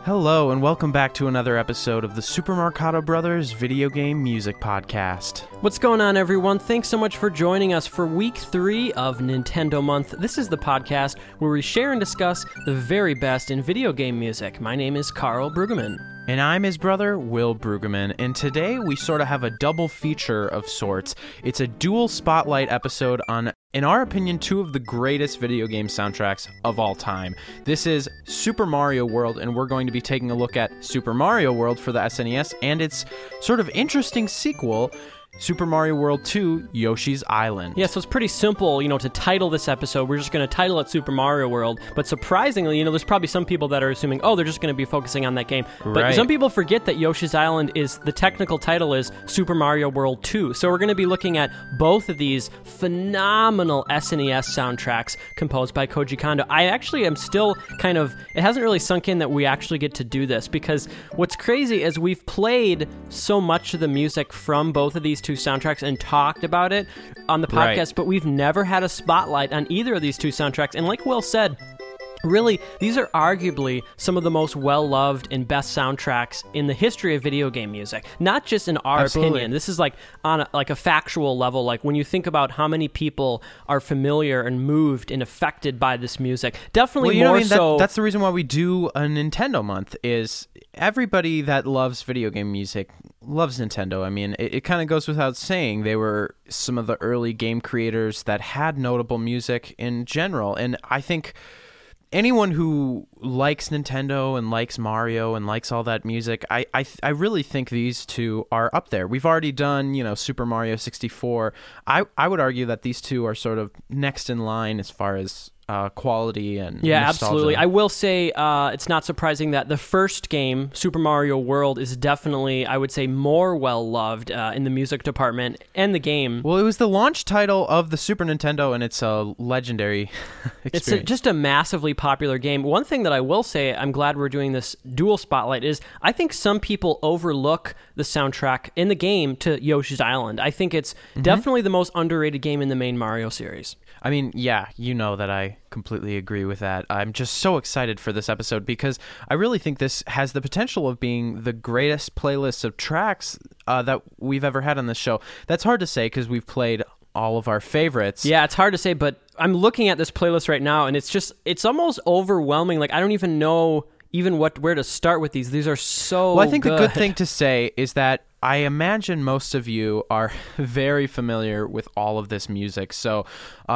Hello, and welcome back to another episode of the Super Marcato Brothers Video Game Music Podcast. What's going on, everyone? Thanks so much for joining us for Week 3 of Nintendo Month. This is the podcast where we share and discuss the very best in video game music. My name is Carl Brueggemann. And I'm his brother, Will Brueggemann, and today we sort of have a double feature of sorts. It's a dual spotlight episode on, in our opinion, two of the greatest video game soundtracks of all time. This is Super Mario World, and we're going to be taking a look at Super Mario World for the SNES and its sort of interesting sequel, Super Mario World 2, Yoshi's Island. Yeah, so it's pretty simple, to title this episode. We're just going to title it Super Mario World. But surprisingly, there's probably some people that are assuming, they're just going to be focusing on that game. But some people forget that Yoshi's Island the technical title is Super Mario World 2. So we're going to be looking at both of these phenomenal SNES soundtracks composed by Koji Kondo. I actually am still it hasn't really sunk in that we actually get to do this, because what's crazy is we've played so much of the music from both of these two soundtracks and talked about it on the podcast, but we've never had a spotlight on either of these two soundtracks. And like Will said, really, these are arguably some of the most well-loved and best soundtracks in the history of video game music. Not just in our opinion. This is on a factual level. Like when you think about how many people are familiar and moved and affected by this music. Definitely That's the reason why we do a Nintendo month, is everybody that loves video game music loves Nintendo. I mean, it kind of goes without saying. They were some of the early game creators that had notable music in general. And I think anyone who likes Nintendo and likes Mario and likes all that music, I really think these two are up there. We've already done, Super Mario 64. I would argue that these two are sort of next in line as far as quality and nostalgia. Absolutely. I will say it's not surprising that the first game, Super Mario World, is definitely, I would say, more well-loved in the music department and the game. Well, it was the launch title of the Super Nintendo, and it's a legendary experience. It's just a massively popular game. One thing that I will say, I'm glad we're doing this dual spotlight, is I think some people overlook the soundtrack in the game to Yoshi's Island. I think it's definitely the most underrated game in the main Mario series. I mean, yeah, that I completely agree with that. I'm just so excited for this episode because I really think this has the potential of being the greatest playlist of tracks that we've ever had on this show. That's hard to say because we've played all of our favorites. Yeah, it's hard to say, but I'm looking at this playlist right now, and it's almost overwhelming. Like, I don't even know where to start with these. These are so Well, I think good. The good thing to say is that I imagine most of you are very familiar with all of this music. So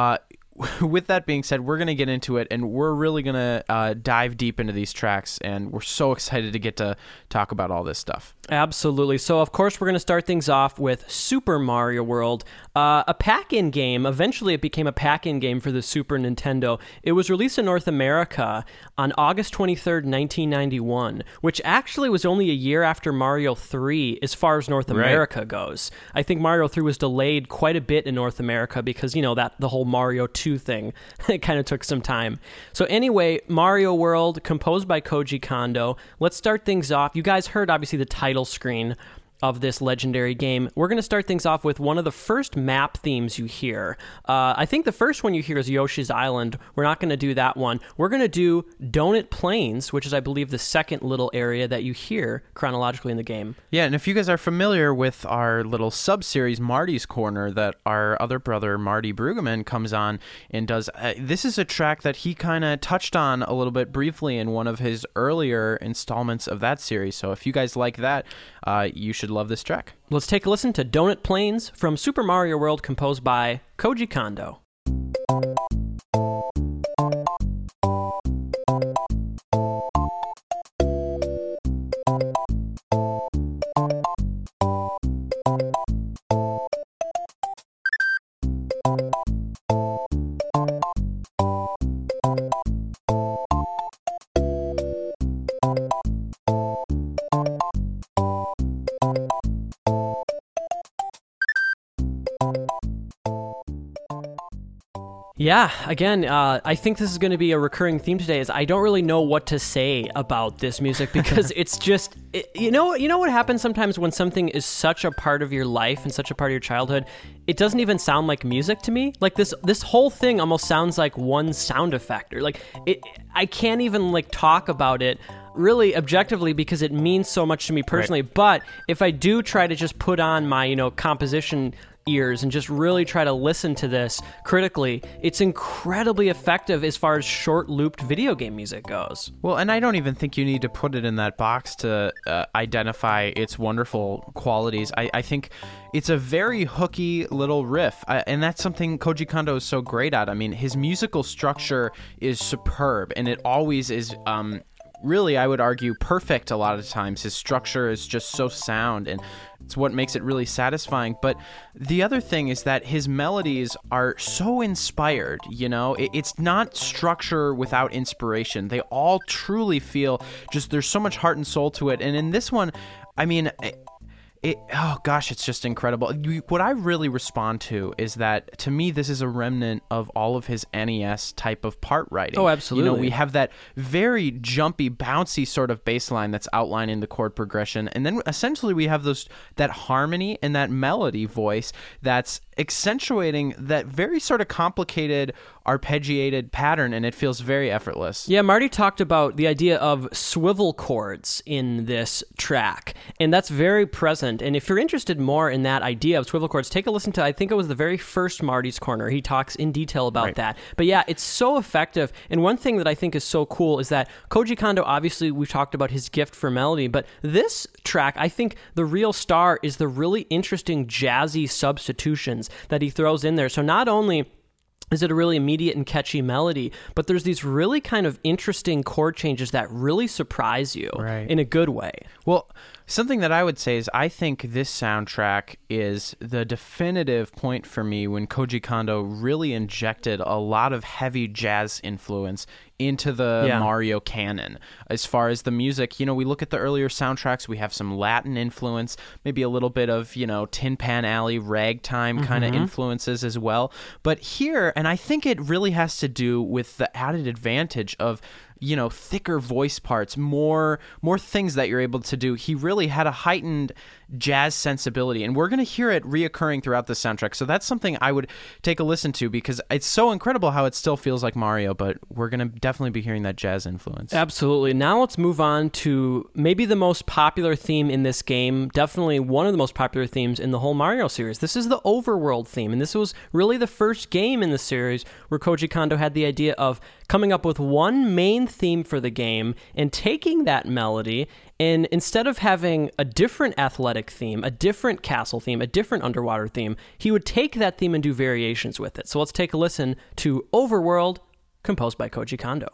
with that being said, we're going to get into it, and we're really going to dive deep into these tracks, and we're so excited to get to talk about all this stuff. Absolutely. So, of course, we're going to start things off with Super Mario World, a pack-in game. Eventually, it became a pack-in game for the Super Nintendo. It was released in North America on August 23rd, 1991, which actually was only a year after Mario 3 as far as North America goes. I think Mario 3 was delayed quite a bit in North America because, the whole Mario 2 thing, it kind of took some time. So anyway, Mario World, composed by Koji Kondo. Let's start things off. You guys heard, obviously, the title screen of this legendary game. We're going to start things off with one of the first map themes you hear. I think the first one you hear is Yoshi's Island. We're not going to do that one. We're going to do Donut Plains, which is, I believe, the second little area that you hear chronologically in the game. Yeah, and if you guys are familiar with our little sub-series, Marty's Corner, that our other brother, Marty Brueggemann, comes on and does, this is a track that he kind of touched on a little bit briefly in one of his earlier installments of that series. So if you guys like that, you should love this track. Let's take a listen to Donut Plains from Super Mario World, composed by Koji Kondo. Yeah, again, I think this is going to be a recurring theme today is I don't really know what to say about this music because it's just, you know what happens sometimes when something is such a part of your life and such a part of your childhood, it doesn't even sound like music to me. Like this whole thing almost sounds like one sound effect, or like I can't even like talk about it really objectively because it means so much to me personally. Right. But if I do try to just put on my, composition ears and just really try to listen to this critically, it's incredibly effective as far as short-looped video game music goes. Well, and I don't even think you need to put it in that box to identify its wonderful qualities. I think it's a very hooky little riff, and that's something Koji Kondo is so great at. I mean, his musical structure is superb, and it always is really, I would argue, perfect a lot of times. His structure is just so sound, and it's what makes it really satisfying. But the other thing is that his melodies are so inspired, It's not structure without inspiration. They all truly feel just, there's so much heart and soul to it. And in this one, I mean, it's just incredible. What I really respond to is that, to me, this is a remnant of all of his NES type of part writing. Oh, absolutely. We have that very jumpy, bouncy sort of bass line that's outlining the chord progression, and then essentially we have that harmony and that melody voice that's accentuating that very sort of complicated, arpeggiated pattern, and it feels very effortless. Yeah, Marty talked about the idea of swivel chords in this track, and that's very present. And if you're interested more in that idea of swivel chords, take a listen to, I think it was the very first Marty's Corner. He talks in detail about that. But yeah, it's so effective. And one thing that I think is so cool is that Koji Kondo, obviously, we've talked about his gift for melody, but this track, I think the real star is the really interesting jazzy substitutions that he throws in there. So not only is it a really immediate and catchy melody, but there's these really kind of interesting chord changes that really surprise you in a good way. Well, something that I would say is I think this soundtrack is the definitive point for me when Koji Kondo really injected a lot of heavy jazz influence into the Mario canon. As far as the music, we look at the earlier soundtracks, we have some Latin influence, maybe a little bit of, Tin Pan Alley, ragtime kind of influences as well. But here, and I think it really has to do with the added advantage of thicker voice parts, more things that you're able to do. He really had a heightened jazz sensibility, and we're going to hear it reoccurring throughout the soundtrack. So that's something I would take a listen to because it's so incredible how it still feels like Mario, but we're going to definitely be hearing that jazz influence. Absolutely. Now let's move on to maybe the most popular theme in this game, definitely one of the most popular themes in the whole Mario series. This is the Overworld theme, and this was really the first game in the series where Koji Kondo had the idea of coming up with one main theme for the game and taking that melody, and instead of having a different athletic theme, a different castle theme, a different underwater theme, he would take that theme and do variations with it. So let's take a listen to Overworld, composed by Koji Kondo.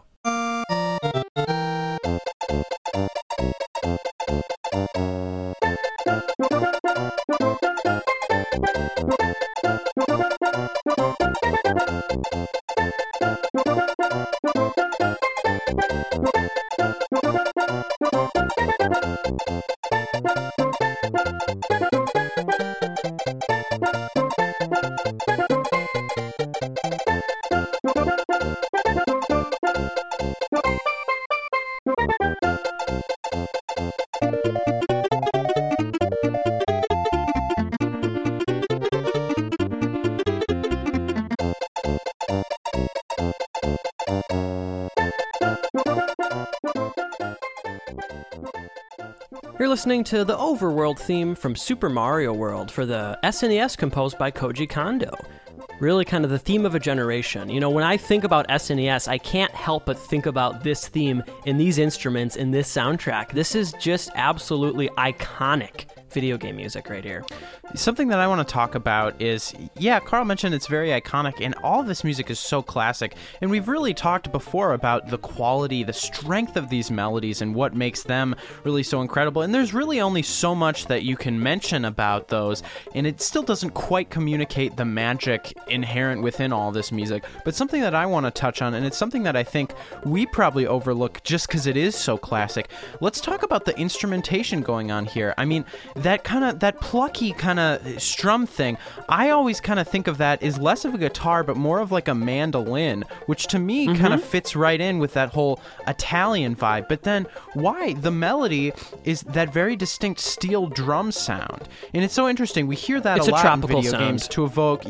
You're listening to the Overworld theme from Super Mario World for the SNES, composed by Koji Kondo. Really kind of the theme of a generation. When I think about SNES, I can't help but think about this theme and these instruments in this soundtrack. This is just absolutely iconic video game music right here. Something that I want to talk about is, Carl mentioned it's very iconic, and all of this music is so classic, and we've really talked before about the quality, the strength of these melodies and what makes them really so incredible, and there's really only so much that you can mention about those, and it still doesn't quite communicate the magic inherent within all this music. But something that I want to touch on, and it's something that I think we probably overlook just because it is so classic, let's talk about the instrumentation going on here. I mean, that plucky kind of strum thing, I always kind of think of that as less of a guitar, but more of like a mandolin, which to me kind of fits right in with that whole Italian vibe. But then why the melody is that very distinct steel drum sound, and it's so interesting. We hear that a lot in video games to evoke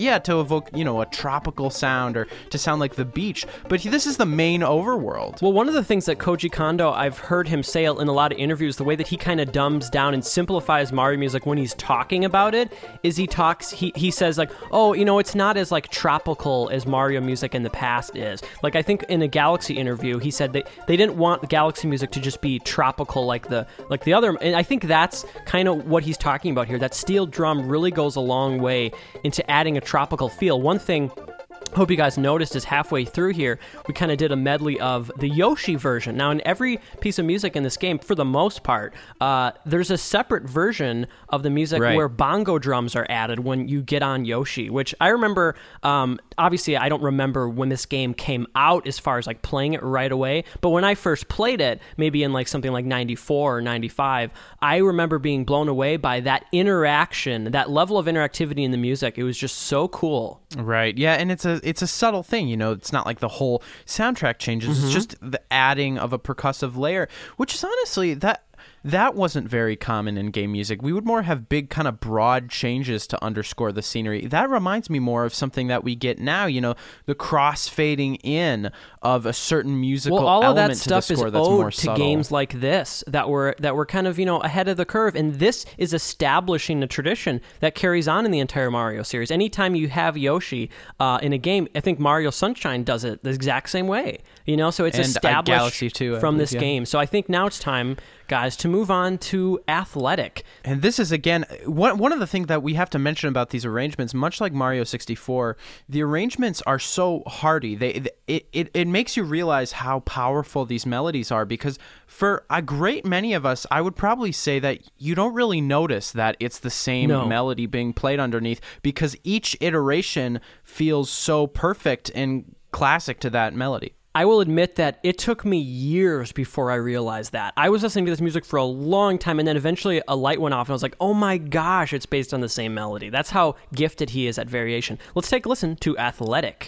a tropical sound or to sound like the beach. But this is the main overworld. Well, one of the things that Koji Kondo, I've heard him say in a lot of interviews, the way that he kind of dumbs down and simplifies Mario music when he's talking about it is he says like, oh, it's not as like tropical as Mario music in the past is. Like I think in a Galaxy interview, he said that they didn't want the Galaxy music to just be tropical like the other. And I think that's kind of what he's talking about here. That steel drum really goes a long way into adding a tropical feel. One thing hope you guys noticed is halfway through here, we kind of did a medley of the Yoshi version. Now, in every piece of music in this game, for the most part, there's a separate version of the music where bongo drums are added when you get on Yoshi, which I remember, obviously, I don't remember when this game came out as far as like playing it right away, but when I first played it, maybe in like something like 94 or 95, I remember being blown away by that interaction, that level of interactivity in the music. It was just so cool. Right, yeah, and it's a subtle thing, it's not like the whole soundtrack changes, it's just the adding of a percussive layer, which is honestly, that wasn't very common in game music. We would more have big kind of broad changes to underscore the scenery. That reminds me more of something that we get now, the cross-fading in of a certain musical element to the score that's more subtle. All of that stuff is owed to games like this that were kind of, ahead of the curve, and this is establishing a tradition that carries on in the entire Mario series. Anytime you have Yoshi in a game, I think Mario Sunshine does it the exact same way, so it's established Galaxy too, from this game. So I think now it's time, guys, to move on to Athletic. And this is, again, one of the things that we have to mention about these arrangements, much like Mario 64, the arrangements are so hearty. It makes you realize how powerful these melodies are, because for a great many of us, I would probably say that you don't really notice that it's the same melody being played underneath, because each iteration feels so perfect and classic to that melody. I will admit that it took me years before I realized that. I was listening to this music for a long time, and then eventually a light went off, and I was like, oh my gosh, it's based on the same melody. That's how gifted he is at variation. Let's take a listen to Athletic.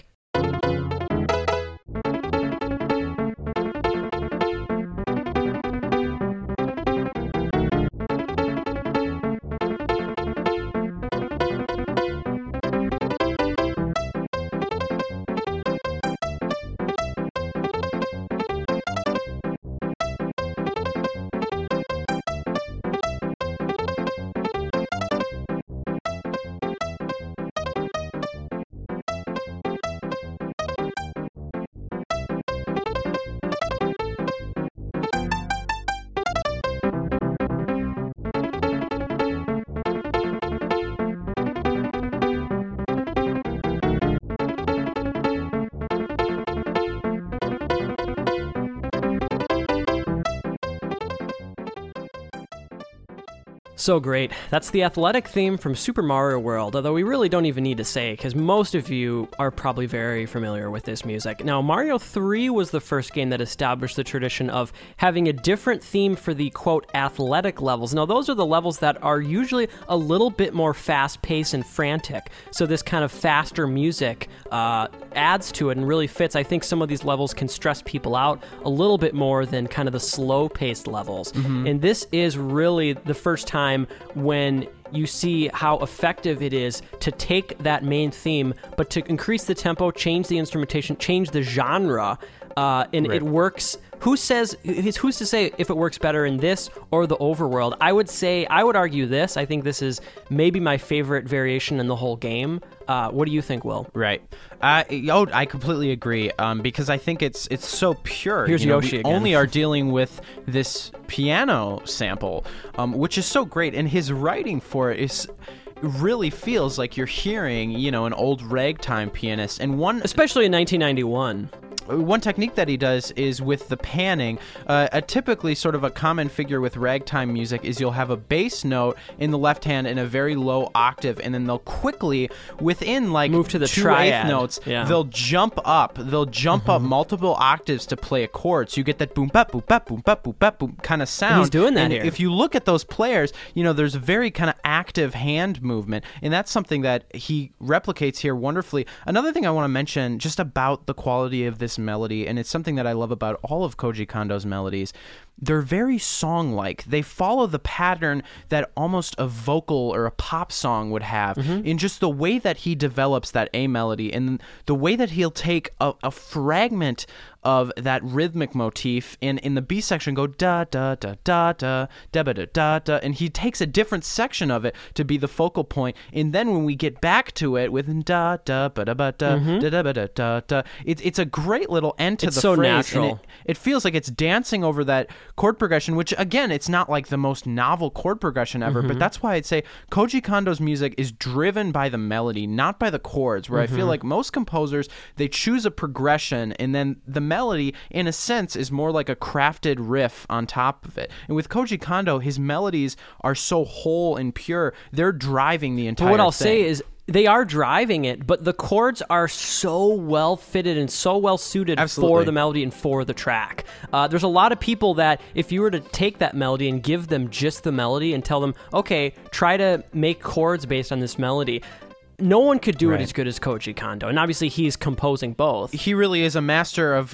So great. That's the Athletic theme from Super Mario World, although we really don't even need to say it, because most of you are probably very familiar with this music. Now, Mario 3 was the first game that established the tradition of having a different theme for the, quote, athletic levels. Now, those are the levels that are usually a little bit more fast-paced and frantic, so this kind of faster music adds to it and really fits. I think some of these levels can stress people out a little bit more than kind of the slow-paced levels. And this is really the first time when you see how effective it is to take that main theme, but to increase the tempo, change the instrumentation, change the genre, and it works. Who's to say if it works better in this or the overworld? I would argue this. I think this is maybe my favorite variation in the whole game. What do you think, Will? Right. I completely agree, because I think it's so pure. Here's Yoshi we again. Only are dealing with this piano sample, which is so great, and his writing for it really feels like you're hearing, an old ragtime pianist, and especially in 1991. one technique that he does is with the panning. Typically sort of a common figure with ragtime music is you'll have a bass note in the left hand in a very low octave, and then they'll quickly, within like move to the 2/8 triad notes, yeah. they'll jump up multiple octaves to play a chord. So you get that boom bap boom bap boom bap boom bap boom kind of sound. And he's doing that and here. If you look at those players, there's a very kind of active hand movement, and that's something that he replicates here wonderfully. Another thing I want to mention just about the quality of this melody, and it's something that I love about all of Koji Kondo's melodies, they're very song-like. They follow the pattern that almost a vocal or a pop song would have in just the way that he develops that A melody and the way that he'll take a fragment of that rhythmic motif and in the B section go da da da da da da da da da, and he takes a different section of it to be the focal point, and then when we get back to it with da da ba da ba da da da ba da da da, it's a great little end to it's the so phrase. Natural. And it feels like it's dancing over that chord progression, which again, it's not like the most novel chord progression ever, but that's why I'd say Koji Kondo's music is driven by the melody, not by the chords, where I feel like most composers, they choose a progression and then the melody, in a sense, is more like a crafted riff on top of it. And with Koji Kondo, his melodies are so whole and pure, they're driving the entire thing. But what I'll say is, they are driving it, but the chords are so well fitted and so well suited for the melody and for the track. There's a lot of people that if you were to take that melody and give them just the melody and tell them, okay, try to make chords based on this melody, no one could do it as good as Koji Kondo. And obviously he's composing both. He really is a master of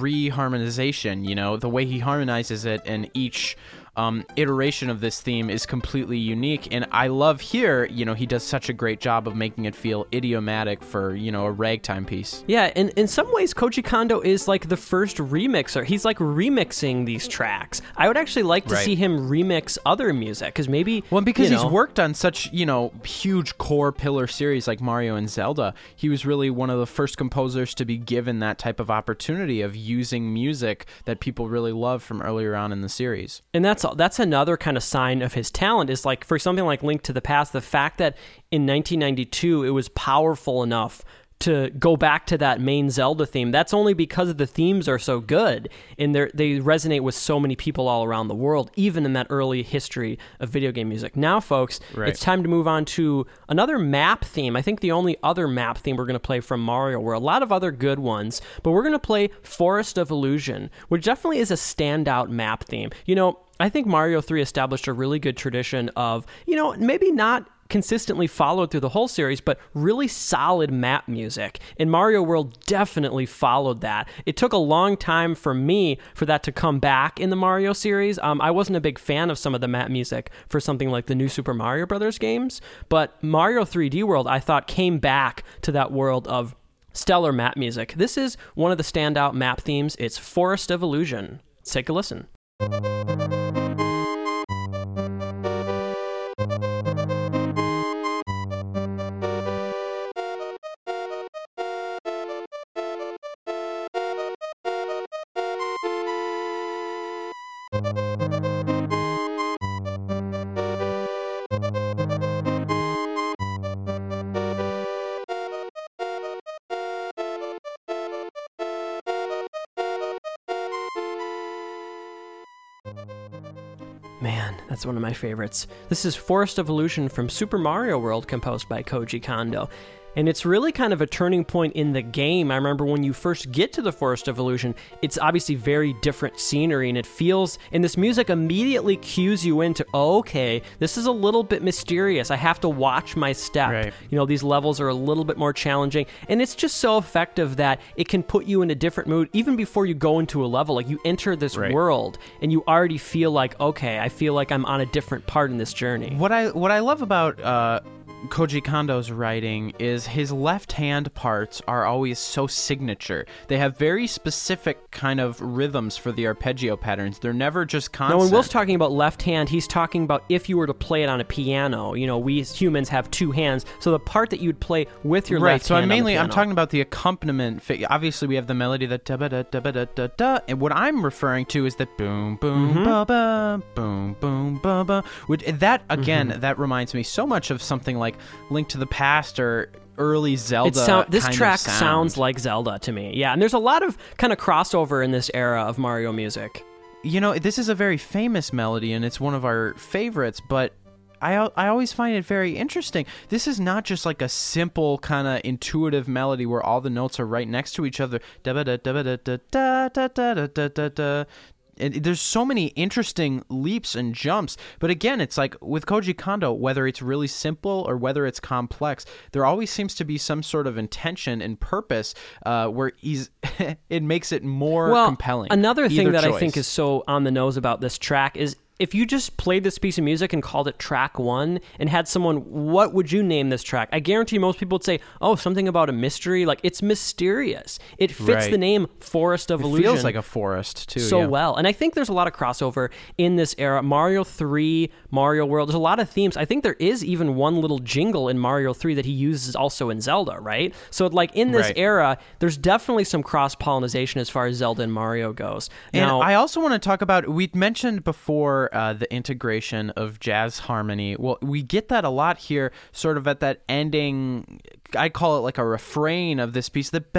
reharmonization, the way he harmonizes it, and each iteration of this theme is completely unique. And I love here, he does such a great job of making it feel idiomatic for, a ragtime piece. Yeah, and in some ways, Koji Kondo is like the first remixer. He's like remixing these tracks. I would actually like to see him remix other music, because maybe... Well, because he's worked on such, huge core pillar series like Mario and Zelda. He was really one of the first composers to be given that type of opportunity of using music that people really love from earlier on in the series. And that's another kind of sign of his talent, is like for something like Link to the Past, the fact that in 1992 it was powerful enough to go back to that main Zelda theme. That's only because the themes are so good and they resonate with so many people all around the world, even in that early history of video game music. Now, folks, it's time to move on to another map theme. I think the only other map theme we're going to play from Mario World. A lot of other good ones, but we're going to play Forest of Illusion, which definitely is a standout map theme. I think Mario 3 established a really good tradition of, maybe not consistently followed through the whole series, but really solid map music. And Mario World definitely followed that. It took a long time for me for that to come back in the Mario series. I wasn't a big fan of some of the map music for something like the new Super Mario Brothers games, but Mario 3D World, I thought, came back to that world of stellar map music. This is one of the standout map themes. It's Forest of Illusion. Let's take a listen. Man, that's one of my favorites. This is Forest of Illusion from Super Mario World, composed by Koji Kondo. And it's really kind of a turning point in the game. I remember when you first get to the Forest of Illusion, it's obviously very different scenery, and it feels, and this music immediately cues you into, okay, this is a little bit mysterious. I have to watch my step. Right. These levels are a little bit more challenging, and it's just so effective that it can put you in a different mood even before you go into a level. Like, you enter this world, and you already feel like, okay, I feel like I'm on a different part in this journey. What I love about Koji Kondo's writing is his left-hand parts are always so signature. They have very specific kind of rhythms for the arpeggio patterns. They're never just constant. Now, when Will's talking about left hand, he's talking about if you were to play it on a piano. We as humans have two hands, so the part that you'd play with your left hand. Right, so I'm talking about the accompaniment. Obviously, we have the melody, that da-ba-da-da-ba-da-da-da, and what I'm referring to is that boom, boom, ba-ba, boom, boom, ba-ba. That, again, that reminds me so much of something like Link to the Past or early Zelda. This track sounds like Zelda to me. Yeah, and there's a lot of kind of crossover in this era of Mario music. You know, this is a very famous melody, and it's one of our favorites, but I always find it very interesting. This is not just like a simple kind of intuitive melody where all the notes are right next to each other. And there's so many interesting leaps and jumps, but again, it's like with Koji Kondo, whether it's really simple or whether it's complex, there always seems to be some sort of intention and purpose where it makes it more compelling. Another thing that I think is so on the nose about this track is if you just played this piece of music and called it track 1 and had someone, what would you name this track? I guarantee most people would say, oh, something about a mystery. Like, it's mysterious. It fits the name Forest of Illusion. It feels like a forest, too. So well. And I think there's a lot of crossover in this era. Mario 3, Mario World, there's a lot of themes. I think there is even one little jingle in Mario 3 that he uses also in Zelda, right? So, like, in this era, there's definitely some cross-pollination as far as Zelda and Mario goes. Now, and I also want to talk about, we mentioned before the integration of jazz harmony. Well, we get that a lot here, sort of at that ending. I call it like a refrain of this piece. We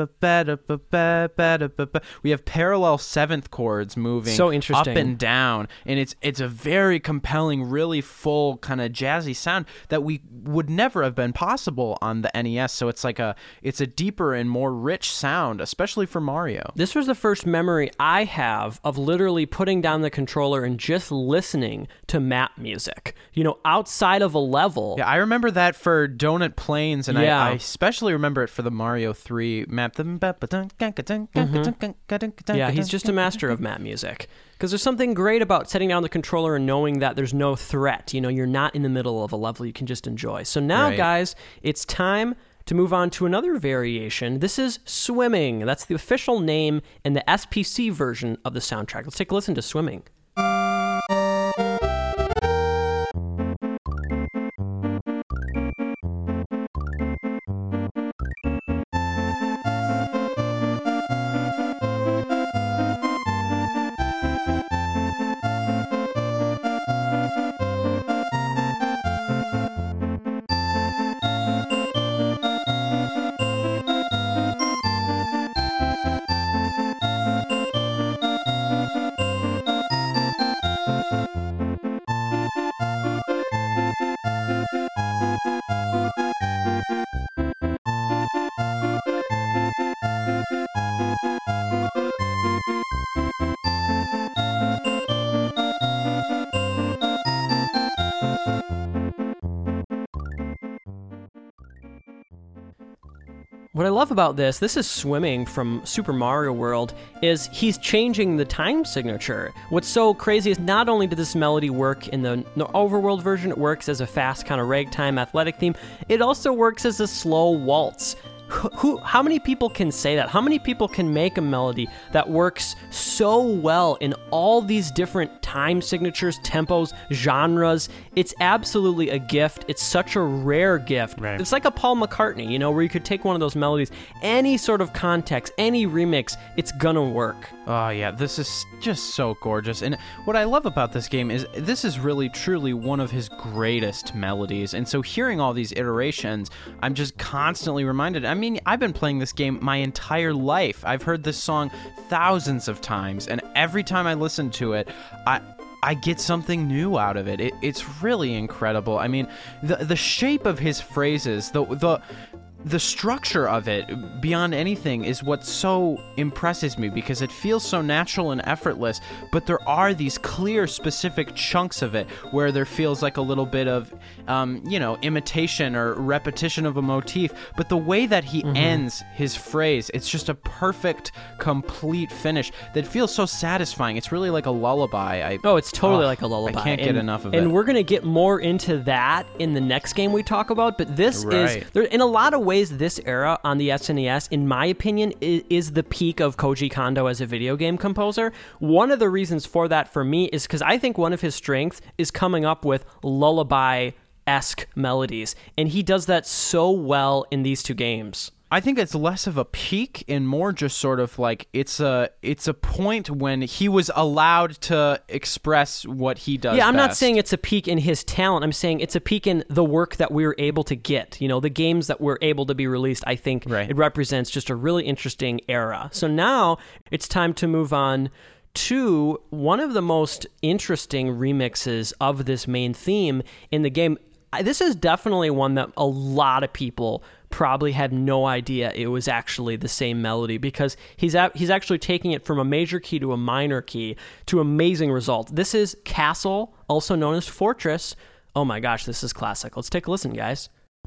have parallel seventh chords moving so interesting. Up and down, and it's a very compelling, really full kind of jazzy sound that we would never have been possible on the NES. So it's a deeper and more rich sound, especially for Mario. This was the first memory I have of literally putting down the controller and just listening to map music, outside of a level. Yeah, I remember that for Donut Plains, and I especially remember it for the Mario 3 map. Yeah, he's just a master of map music. Because there's something great about setting down the controller and knowing that there's no threat. You're not in the middle of a level. You can just enjoy. So now, guys, it's time to move on to another variation. This is Swimming. That's the official name in the SPC version of the soundtrack. Let's take a listen to Swimming. What I love about this is Swimming from Super Mario World, is he's changing the time signature. What's so crazy is not only did this melody work in the overworld version, it works as a fast kind of ragtime athletic theme, it also works as a slow waltz. How many people can say that? How many people can make a melody that works so well in all these different time signatures, tempos, genres? It's absolutely a gift. It's such a rare gift. Right. It's like a Paul McCartney, where you could take one of those melodies, any sort of context, any remix, it's gonna work. Oh, yeah, this is just so gorgeous. And what I love about this game is this is really, truly one of his greatest melodies. And so hearing all these iterations, I'm just constantly reminded. I mean, I've been playing this game my entire life. I've heard this song thousands of times, and every time I listen to it, I get something new out of it. It's really incredible. I mean, the shape of his phrases, the structure of it, beyond anything, is what so impresses me, because it feels so natural and effortless, but there are these clear, specific chunks of it where there feels like a little bit of, imitation or repetition of a motif, but the way that he ends his phrase, it's just a perfect, complete finish that feels so satisfying. It's really like a lullaby. It's totally like a lullaby. I can't get enough of it. And we're going to get more into that in the next game we talk about, but this is, in a lot of ways, this era on the SNES, in my opinion, is the peak of Koji Kondo as a video game composer. One of the reasons for that for me is because I think one of his strengths is coming up with lullaby-esque melodies, and he does that so well in these two games. I think it's less of a peak and more just sort of like it's a point when he was allowed to express what he does. Yeah, I'm best. not saying it's a peak in his talent. I'm saying it's a peak in the work that we were able to get. You know, the games that were able to be released. I think it represents just a really interesting era. So now it's time to move on to one of the most interesting remixes of this main theme in the game. This is definitely one that a lot of people probably had no idea it was actually the same melody, because he's actually taking it from a major key to a minor key to amazing result. This is Castle, also known as Fortress. Oh my gosh, this is classic. Let's take a listen, guys.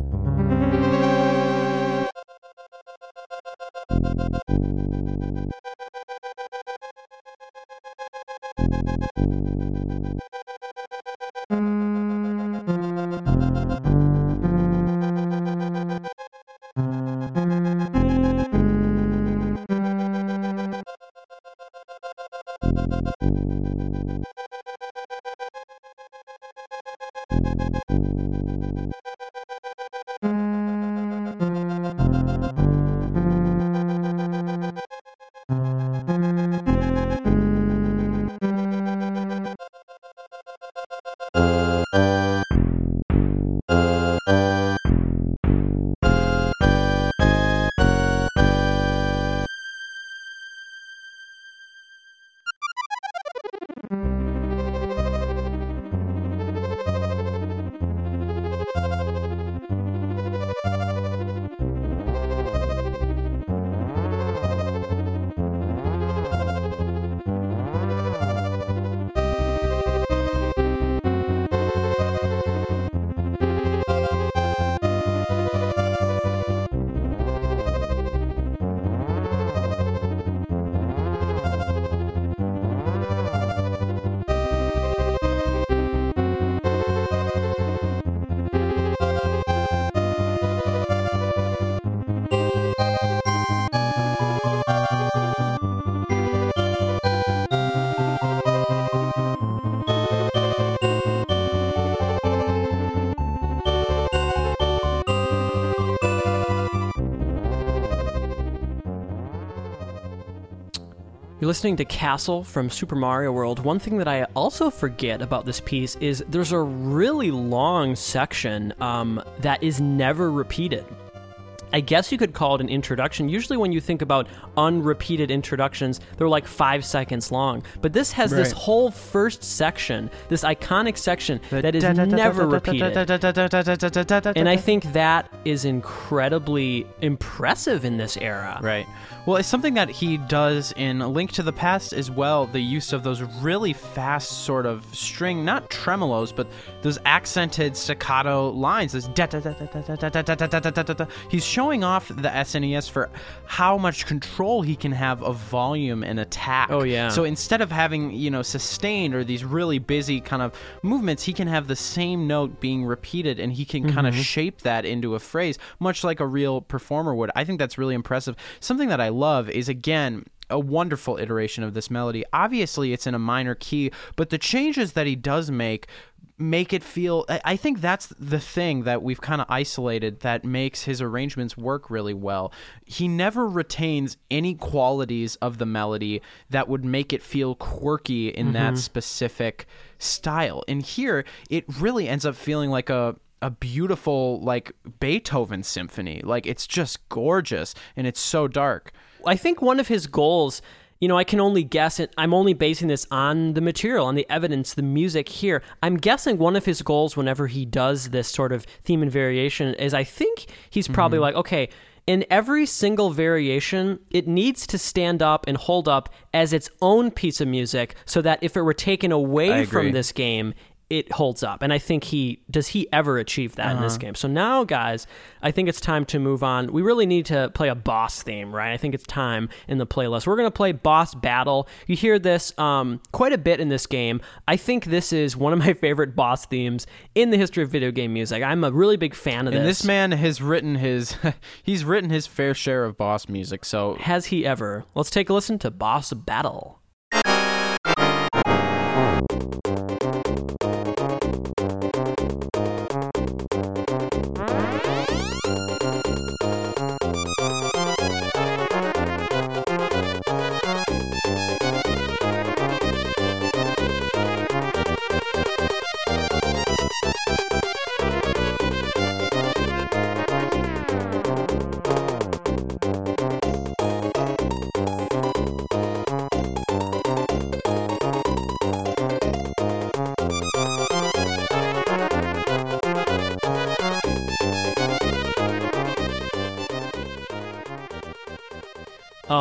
You're listening to Castle from Super Mario World. One thing that I also forget about this piece is there's a really long section that is never repeated. I guess you could call it an introduction. Usually when you think about unrepeated introductions, they're like 5 seconds long. But this has this whole first section, this iconic section that is never repeated. And I think that is incredibly impressive in this era. Right. Well, it's something that he does in A Link to the Past as well, the use of those really fast sort of string, not tremolos, but those accented staccato lines. This he's showing off the SNES for how much control he can have of volume and attack. Oh, yeah. So instead of having, sustained or these really busy kind of movements, he can have the same note being repeated, and he can kind of shape that into a phrase, much like a real performer would. I think that's really impressive. Something that I love is, again, a wonderful iteration of this melody. Obviously, it's in a minor key, but the changes that he does make it feel, I think that's the thing that we've kind of isolated that makes his arrangements work really well. He never retains any qualities of the melody that would make it feel quirky in that specific style. And here, it really ends up feeling like a beautiful, like, Beethoven symphony. Like, it's just gorgeous, and it's so dark. I think one of his goals, I can only guess it. I'm only basing this on the material, on the evidence, the music here. I'm guessing one of his goals whenever he does this sort of theme and variation is, I think he's probably like, okay, in every single variation, it needs to stand up and hold up as its own piece of music so that if it were taken away from this game, it holds up. And I think does he ever achieve that in this game? So now, guys, I think it's time to move on. We really need to play a boss theme, right? I think it's time in the playlist. We're going to play Boss Battle. You hear this quite a bit in this game. I think this is one of my favorite boss themes in the history of video game music. I'm a really big fan of this. And this man has written he's written his fair share of boss music, so... Has he ever? Let's take a listen to Boss Battle.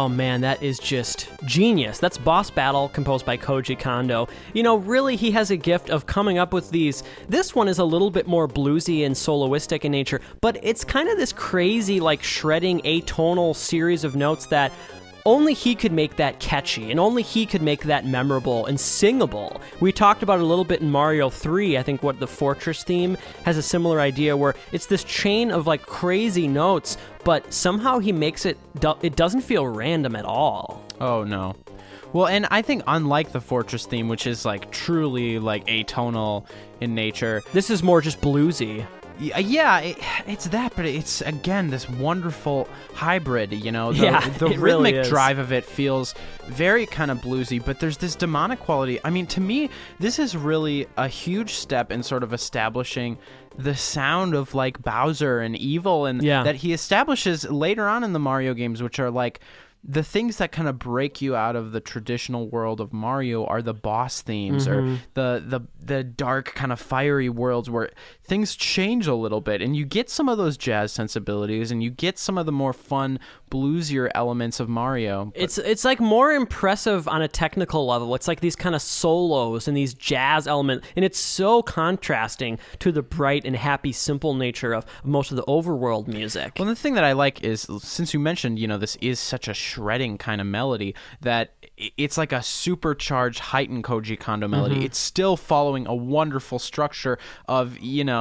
Oh man, that is just genius. That's Boss Battle, composed by Koji Kondo. Really, he has a gift of coming up with these. This one is a little bit more bluesy and soloistic in nature, but it's kind of this crazy, shredding atonal series of notes that only he could make that catchy, and only he could make that memorable and singable. We talked about it a little bit in Mario 3. I think the Fortress theme has a similar idea where it's this chain of crazy notes, but somehow he makes it doesn't feel random at all. Oh, no. Well, and I think unlike the Fortress theme, which is truly atonal in nature, this is more just bluesy. Yeah, it's that, but it's, again, this wonderful hybrid, The it rhythmic really is. drive of it feels very kind of bluesy, but there's this demonic quality. I mean, to me, this is really a huge step in sort of establishing the sound of Bowser and evil, and that he establishes later on in the Mario games, which are the things that kind of break you out of the traditional world of Mario are the boss themes, or the dark kind of fiery worlds where things change a little bit, and you get some of those jazz sensibilities, and you get some of the more fun bluesier elements of Mario. It's more impressive on a technical level. It's these kind of solos and these jazz elements, and it's so contrasting to the bright and happy, simple nature of most of the overworld music. Well, the thing that I like is, since you mentioned, this is such a shredding kind of melody, that it's a supercharged, heightened Koji Kondo melody. It's still following a wonderful structure of,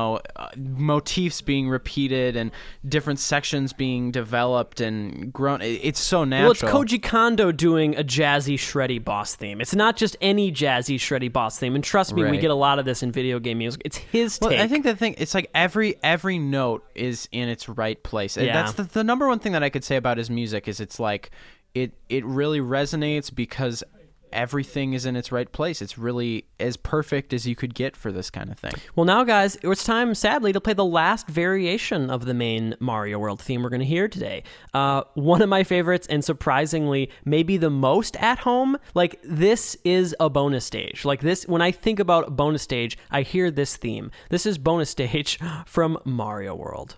motifs being repeated and different sections being developed and grown. It's so natural. Well, it's Koji Kondo doing a jazzy, shreddy boss theme. It's not just any jazzy, shreddy boss theme. And trust me, we get a lot of this in video game music. It's his take. Well, I think the thing, it's every note is in its right place. Yeah. That's the number one thing that I could say about his music is it's it really resonates because everything is in its right place. It's really as perfect as you could get for this kind of thing. Well, now, guys, it's time, sadly, to play the last variation of the main Mario World theme we're going to hear today. One of my favorites, and surprisingly, maybe the most at home. This is a bonus stage. This, when I think about bonus stage, I hear this theme. This is bonus stage from Mario World.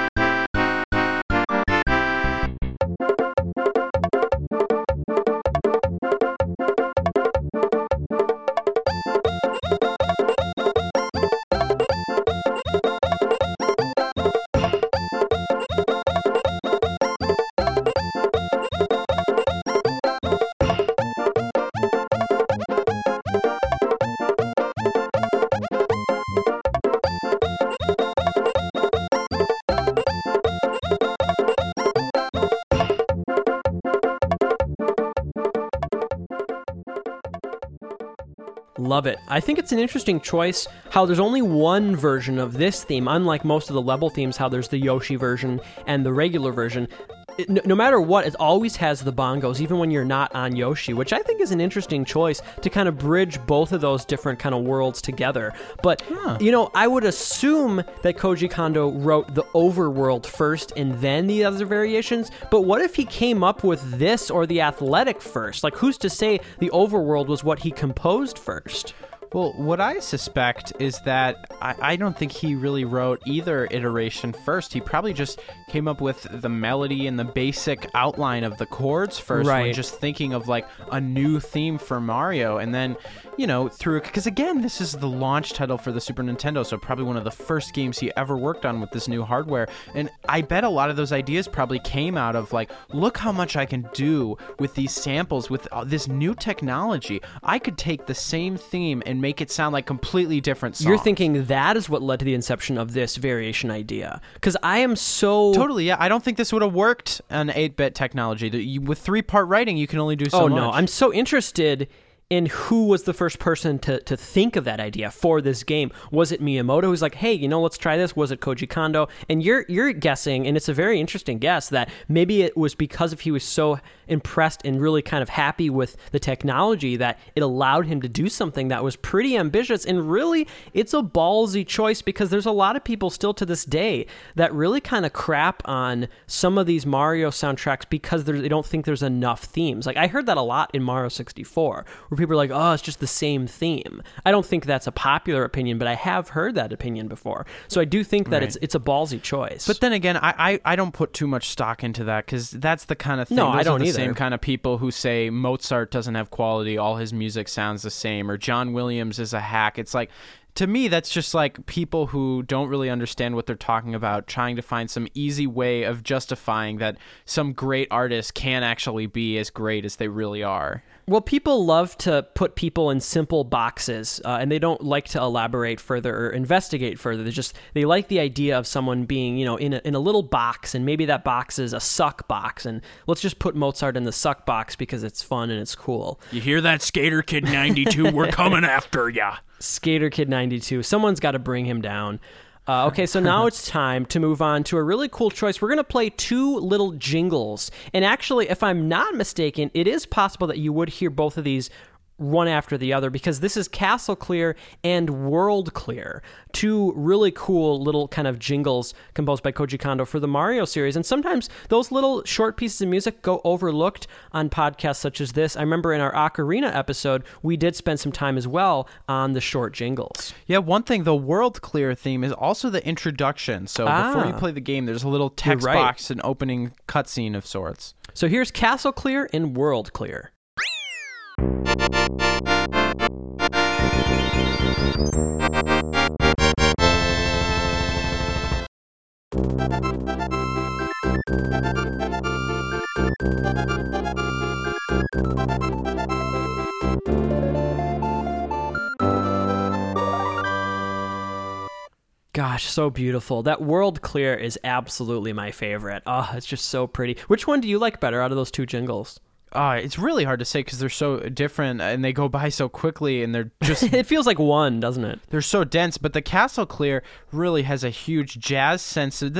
Love it. I think it's an interesting choice how there's only one version of this theme, unlike most of the level themes, how there's the Yoshi version and the regular version. No matter what, it always has the bongos, even when you're not on Yoshi, which I think is an interesting choice to kind of bridge both of those different kind of worlds together. But, I would assume that Koji Kondo wrote the overworld first and then the other variations, but what if he came up with this or the athletic first? Who's to say the overworld was what he composed first? Well, what I suspect is that I don't think he really wrote either iteration first. He probably just came up with the melody and the basic outline of the chords first, when just thinking of a new theme for Mario. And then, through, because again, this is the launch title for the Super Nintendo, so probably one of the first games he ever worked on with this new hardware. And I bet a lot of those ideas probably came out of look how much I can do with these samples, with this new technology. I could take the same theme and make it sound like completely different songs. You're thinking that is what led to the inception of this variation idea? Because I am so... Totally, yeah. I don't think this would have worked on 8-bit technology. With 3-part writing, you can only do so much. Oh, no. I'm so interested in who was the first person to think of that idea for this game. Was it Miyamoto who's like, hey, let's try this? Was it Koji Kondo? And you're guessing, and it's a very interesting guess, that maybe it was because he was so impressed and really kind of happy with the technology that it allowed him to do something that was pretty ambitious. And really, it's a ballsy choice because there's a lot of people still to this day that really kind of crap on some of these Mario soundtracks because they don't think there's enough themes. I heard that a lot in Mario 64, where people are like, oh, it's just the same theme. I don't think that's a popular opinion, but I have heard that opinion before. So I do think that it's a ballsy choice. But then again, I don't put too much stock into that because that's the kind of thing. No, I don't either. same kind of people who say Mozart doesn't have quality, all his music sounds the same, or John Williams is a hack. It's like, to me, that's just like people who don't really understand what they're talking about, trying to find some easy way of justifying that some great artist can actually be as great as they really are. Well, people love to put people in simple boxes, and they don't like to elaborate further or investigate further. They like the idea of someone being, in a little box, and maybe that box is a suck box, and let's just put Mozart in the suck box because it's fun and it's cool. You hear that, Skater Kid 92? We're coming after ya. Skater Kid 92. Someone's got to bring him down. Okay, so now it's time to move on to a really cool choice. We're going to play two little jingles. And actually, if I'm not mistaken, it is possible that you would hear both of these one after the other, because this is Castle Clear and World Clear, two really cool little kind of jingles composed by Koji Kondo for the Mario series. And sometimes those little short pieces of music go overlooked on podcasts such as this. I remember in our Ocarina episode, we did spend some time as well on the short jingles. Yeah, one thing, the World Clear theme is also the introduction. So before you play the game, there's a little text box, an opening cutscene of sorts. So here's Castle Clear and World Clear. Gosh, so beautiful. That World Clear is absolutely my favorite. Oh, it's just so pretty. Which one do you like better out of those two jingles? It's really hard to say because they're so different and they go by so quickly, and they're just... It feels like one, doesn't it? They're so dense, but the Castle Clear really has a huge jazz sense. It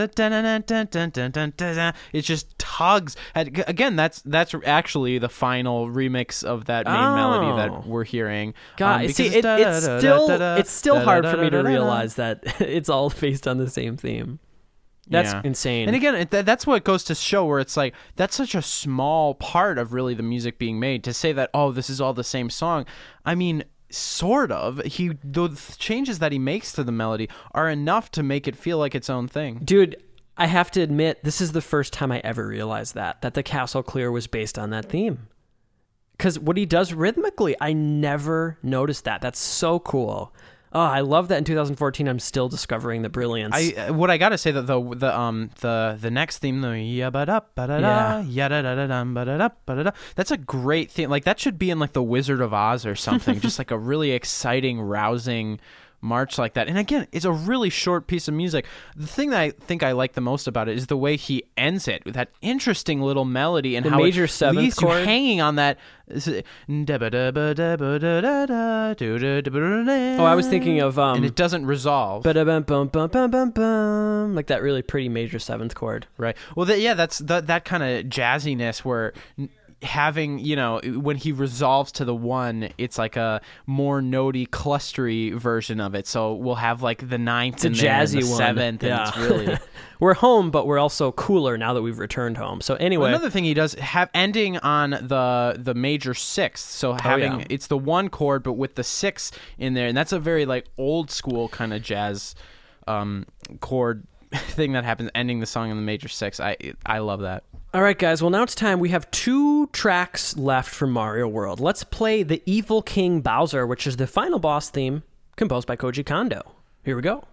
just tugs. Again, that's actually the final remix of that main melody that we're hearing. God, see, it's still hard for me to realize that it's all based on the same theme. That's insane. And again, that's what goes to show where it's like, that's such a small part of really the music being made. To say that, oh, this is all the same song. I mean, sort of. The changes that he makes to the melody are enough to make it feel like its own thing. Dude, I have to admit, this is the first time I ever realized that the Castle Clear was based on that theme. Because what he does rhythmically, I never noticed that. That's so cool. Oh, I love that in 2014 I'm still discovering the brilliance. What I gotta say that the next theme, that's a great theme. Like, that should be in like the Wizard of Oz or something. Just like a really exciting, rousing march like that. And again, it's a really short piece of music. The thing that I think I like the most about it is the way he ends it with that interesting little melody and the how major it seventh leaves chord. You hanging on that. Oh, I was thinking of and it doesn't resolve. Like that really pretty major seventh chord. Right. Well, that's that kind of jazziness where having, when he resolves to the one, it's like a more notey, clustery version of it. So we'll have like the ninth and jazzy the seventh, one. And it's really... We're home, but we're also cooler now that we've returned home. So anyway, another thing he does have ending on the major sixth. So having it's the one chord, but with the six in there, and that's a very like old school kind of jazz chord thing that happens, ending the song in the major six. I love that. All right, guys. Well, now it's time. We have two tracks left from Mario World. Let's play the Evil King Bowser, which is the final boss theme composed by Koji Kondo. Here we go.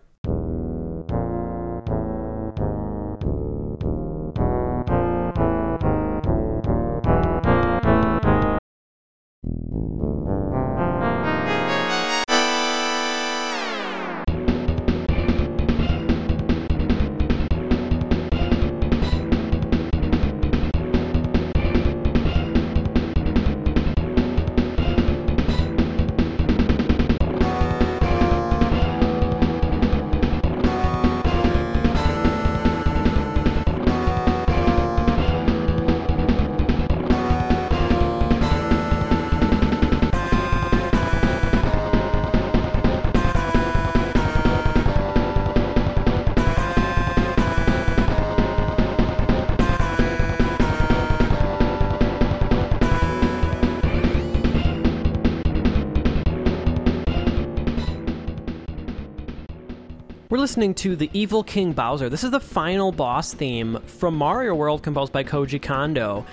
We're listening to the Evil King Bowser. This is the final boss theme from Mario World composed by Koji Kondo.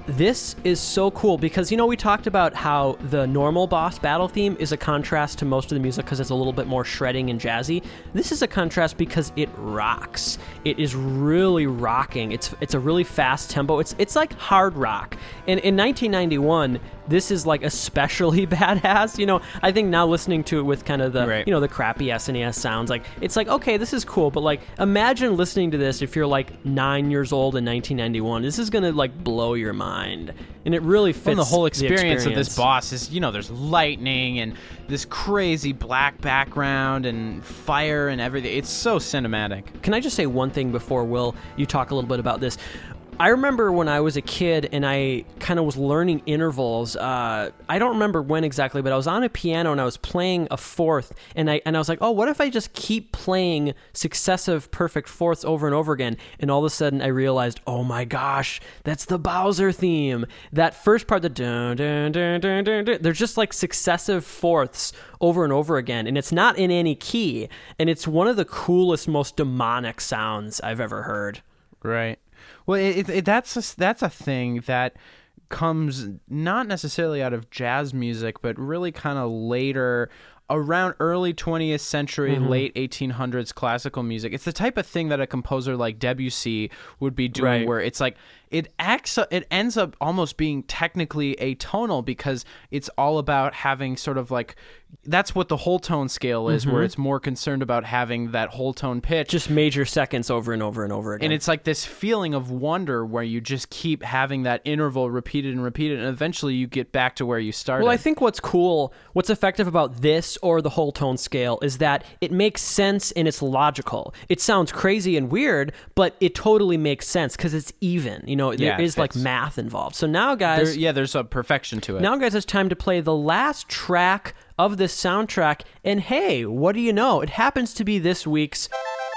This is so cool because, we talked about how the normal boss battle theme is a contrast to most of the music because it's a little bit more shredding and jazzy. This is a contrast because it rocks. It is really rocking. It's a really fast tempo. It's like hard rock. And in 1991, this is like especially badass. I think now listening to it with kind of the, right. The crappy SNES sounds, like, it's like, okay, this is cool. But like, imagine listening to this if you're like 9 years old in 1991. This is going to like blow your mind. And it really fits the whole experience the of this boss is, there's lightning and this crazy black background and fire and everything. It's so cinematic. Can I just say one thing before, Will, you talk a little bit about this? I remember when I was a kid and I kind of was learning intervals. I don't remember when exactly, but I was on a piano and I was playing a fourth, and I was like, oh, what if I just keep playing successive perfect fourths over and over again? And all of a sudden I realized, oh my gosh, that's the Bowser theme. That first part, the dun dun dun dun dun dun, they're just like successive fourths over and over again, and it's not in any key, and it's one of the coolest, most demonic sounds I've ever heard. Right. Well, that's a thing that comes not necessarily out of jazz music, but really kind of later, around early 20th century, late 1800s classical music. It's the type of thing that a composer like Debussy would be doing, right. where it's like it ends up almost being technically atonal because it's all about having sort of like, that's what the whole tone scale is, where it's more concerned about having that whole tone pitch. Just major seconds over and over and over again. And it's like this feeling of wonder where you just keep having that interval repeated and repeated, and eventually you get back to where you started. Well, I think what's effective about this or the whole tone scale is that it makes sense and it's logical. It sounds crazy and weird, but it totally makes sense because it's even. There is like math involved. So now, guys... there's a perfection to it. Now, guys, it's time to play the last track of this soundtrack, and hey, what do you know? It happens to be this week's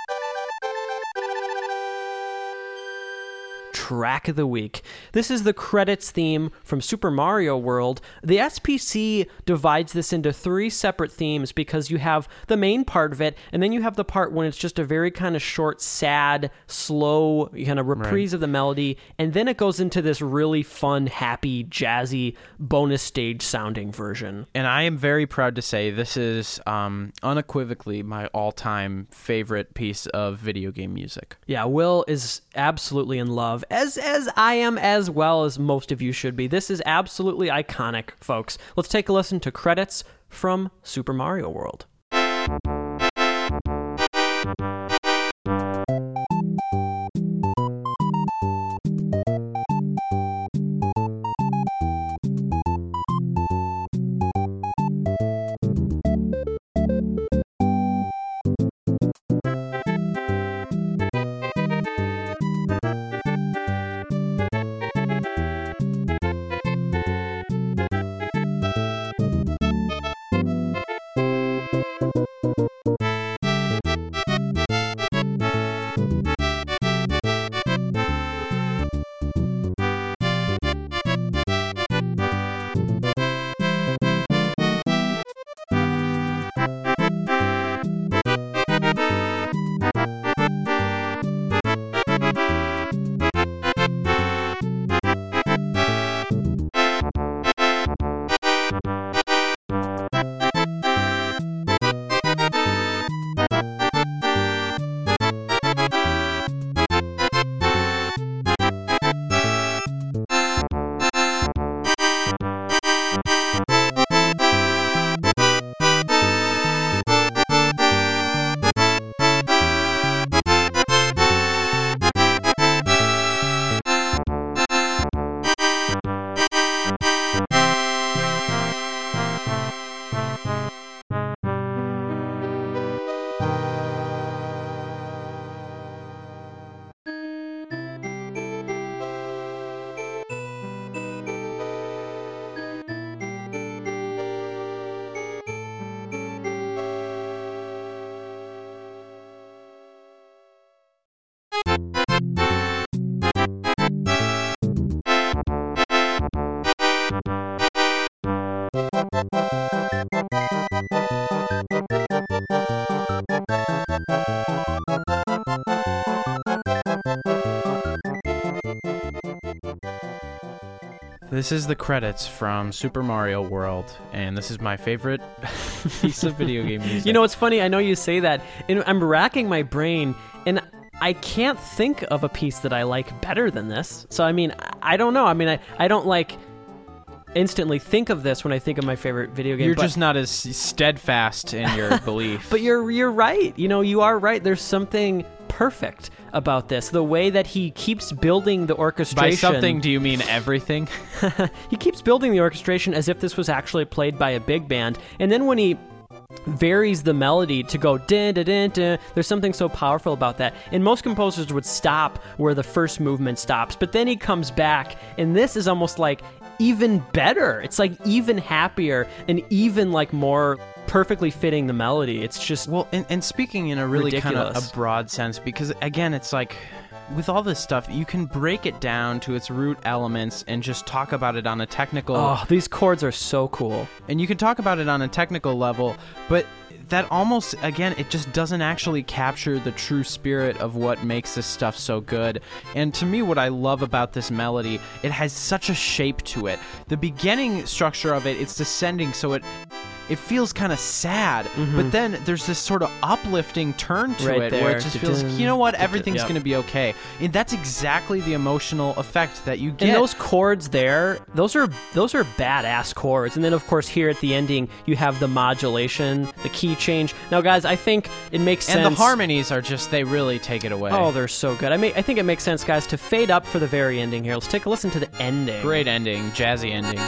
track of the week. This is the credits theme from Super Mario World. The SPC divides this into 3 separate themes because you have the main part of it, and then you have the part when it's just a very kind of short, sad, slow kind of reprise of the melody, and then it goes into this really fun, happy, jazzy, bonus stage sounding version. And I am very proud to say this is unequivocally my all-time favorite piece of video game music. Yeah, Will is absolutely in love, as I am, as well as most of you should be. This is absolutely iconic, folks. Let's take a listen to credits from Super Mario World. This is the credits from Super Mario World, and this is my favorite piece of video game music. You know, it's funny. I know you say that, and I'm racking my brain, and I can't think of a piece that I like better than this. So, I mean, I don't know. I mean, I don't like instantly think of this when I think of my favorite video game. You're just not as steadfast in your belief. But you're right. You know, you are right. There's something perfect about this. The way that he keeps building the orchestration. By something, do you mean everything? He keeps building the orchestration as if this was actually played by a big band. And then when he varies the melody to go dun dun dun dun, there's something so powerful about that. And most composers would stop where the first movement stops, but then he comes back, and this is almost like even better. It's like even happier and even like more perfectly fitting the melody. It's just and speaking in a really kind of ridiculous. a broad sense, because again, it's like with all this stuff, you can break it down to its root elements and just talk about it on a technical. Oh, these chords are so cool. And you can talk about it on a technical level, but that almost, again, it just doesn't actually capture the true spirit of what makes this stuff so good. And to me, what I love about this melody, it has such a shape to it. The beginning structure of it's descending, so it feels kind of sad, but then there's this sort of uplifting turn to Right it there. where it just feels like, you know what, everything's Yep. going to be okay. And that's exactly the emotional effect that you get. And those chords there, those are badass chords. And then, of course, here at the ending, you have the modulation, the key change. Now, guys, I think it makes sense. And the harmonies are just, they really take it away. Oh, they're so good. I think it makes sense, guys, to fade up for the very ending here. Let's take a listen to the ending. Great ending, jazzy ending.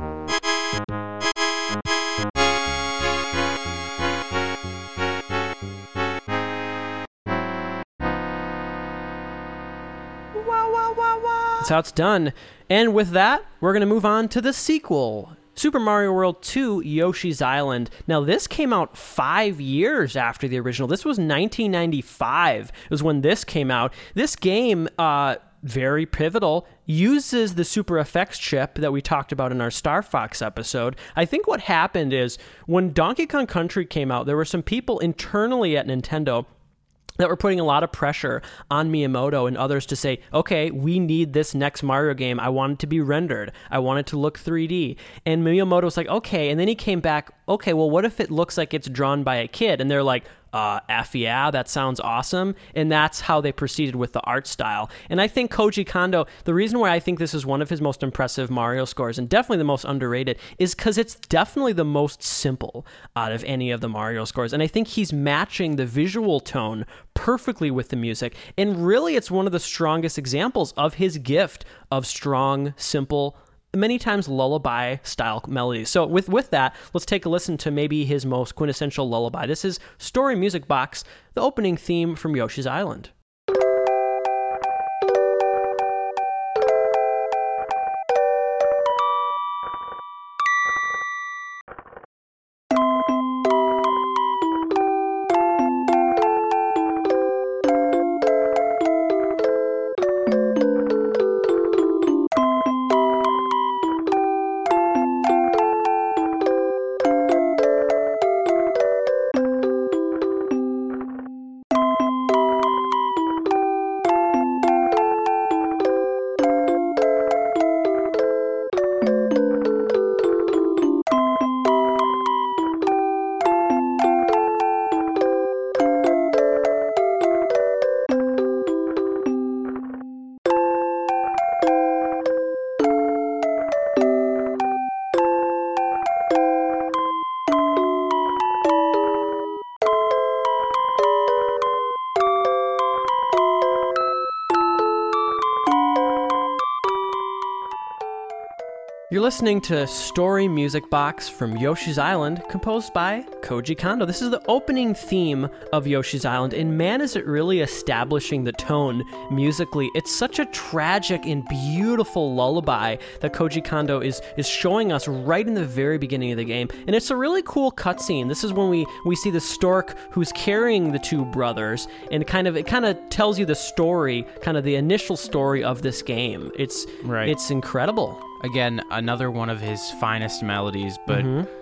That's how it's done. And with that, we're going to move on to the sequel, Super Mario World 2 Yoshi's Island. Now, this came out 5 years after the original. This was 1995 was when this came out. This game, very pivotal, uses the Super FX chip that we talked about in our Star Fox episode. I think what happened is when Donkey Kong Country came out, there were some people internally at Nintendo that were putting a lot of pressure on Miyamoto and others to say, okay, we need this next Mario game. I want it to be rendered. I want it to look 3D. And Miyamoto was like, okay. And then he came back, okay, well, what if it looks like it's drawn by a kid? And they're like, yeah, that sounds awesome. And that's how they proceeded with the art style. And I think Koji Kondo, the reason why I think this is one of his most impressive Mario scores and definitely the most underrated is because it's definitely the most simple out of any of the Mario scores. And I think he's matching the visual tone perfectly with the music. And really, it's one of the strongest examples of his gift of strong, simple, many times lullaby style melodies. So with that, let's take a listen to maybe his most quintessential lullaby. This is Story Music Box, the opening theme from Yoshi's Island. You're listening to Story Music Box from Yoshi's Island, composed by Koji Kondo. This is the opening theme of Yoshi's Island, and man, is it really establishing the tone musically. It's such a tragic and beautiful lullaby that Koji Kondo is showing us right in the very beginning of the game, and it's a really cool cutscene. This is when we see the stork who's carrying the two brothers, and it kind of tells you the story, kind of the initial story of this game. It's incredible. Again, another one of his finest melodies, but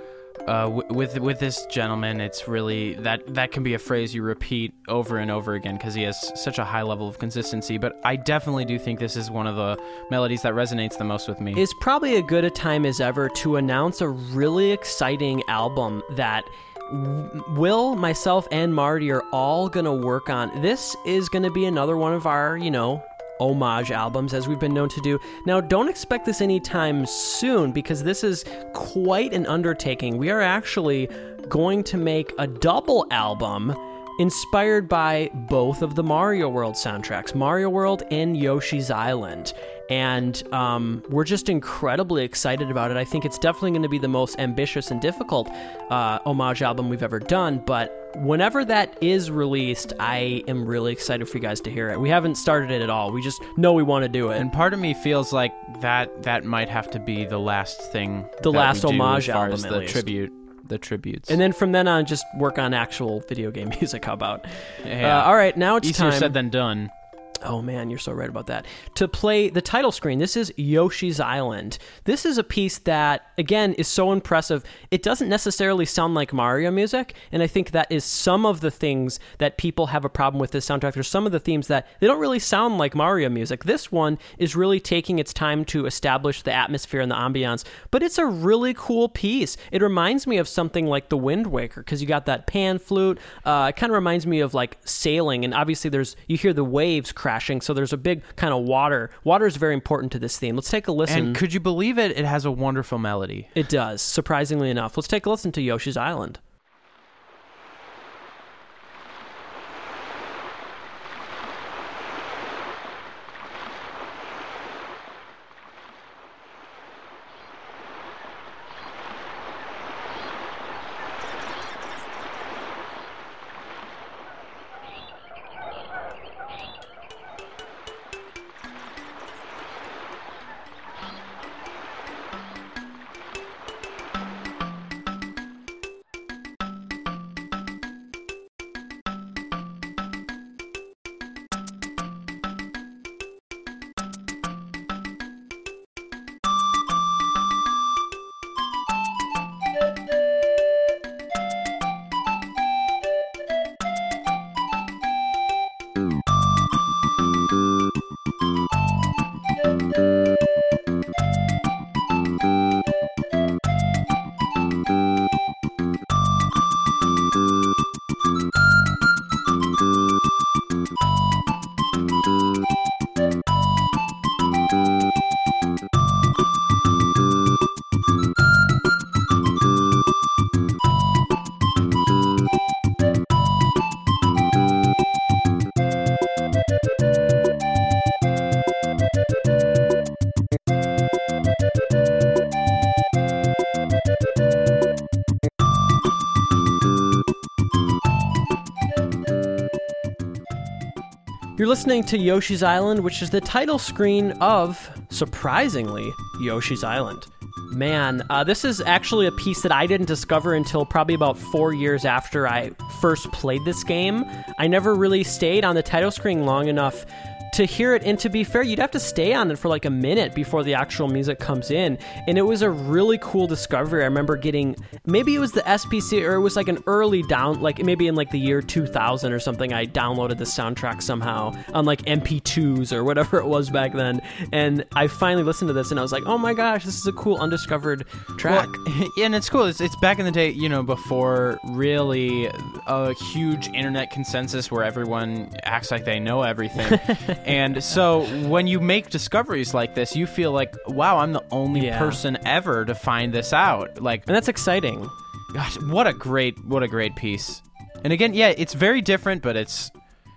with this gentleman, it's really that can be a phrase you repeat over and over again because he has such a high level of consistency. But I definitely do think this is one of the melodies that resonates the most with me. It's probably as good a time as ever to announce a really exciting album that Will, myself, and Marty are all going to work on. This is going to be another one of our, homage albums, as we've been known to do. Now, don't expect this anytime soon, because this is quite an undertaking. We are actually going to make a double album inspired by both of the Mario World soundtracks, Mario World and Yoshi's Island. And we're just incredibly excited about it. I think it's definitely going to be the most ambitious and difficult homage album we've ever done, but whenever that is released, I am really excited for you guys to hear it. We haven't started it at all. We just know we want to do it. And part of me feels like that might have to be the last thing. The last homage as far album, as at the least. The tributes. And then from then on, just work on actual video game music. How about? Yeah. All right, now it's easier time. said than done. Oh man, you're so right about that. To play the title screen, this is Yoshi's Island. This is a piece that, again, is so impressive. It doesn't necessarily sound like Mario music, and I think that is some of the things that people have a problem with this soundtrack. There's some of the themes that they don't really sound like Mario music. This one is really taking its time to establish the atmosphere and the ambiance, but it's a really cool piece. It reminds me of something like The Wind Waker, because you got that pan flute. It kind of reminds me of like sailing, and obviously you hear the waves crashing, so there's a big kind of water. Water is very important to this theme. Let's take a listen. And could you believe it? It has a wonderful melody. It does, surprisingly enough. Let's take a listen to Yoshi's Island. You're listening to Yoshi's Island, which is the title screen of, surprisingly, Yoshi's Island. Man, this is actually a piece that I didn't discover until probably about 4 years after I first played this game. I never really stayed on the title screen long enough to hear it, and to be fair, you'd have to stay on it for like a minute before the actual music comes in, and it was a really cool discovery. I remember getting, maybe it was the SPC, or it was like an early like maybe in like the year 2000 or something, I downloaded the soundtrack somehow on like MP2s or whatever it was back then, and I finally listened to this, and I was like, oh my gosh, this is a cool undiscovered track. Well, yeah, and it's cool. It's back in the day, before really a huge internet consensus where everyone acts like they know everything. And so when you make discoveries like this, you feel like, wow, I'm the only person ever to find this out. And that's exciting. Gosh, what a great piece. And again, yeah, it's very different, but it's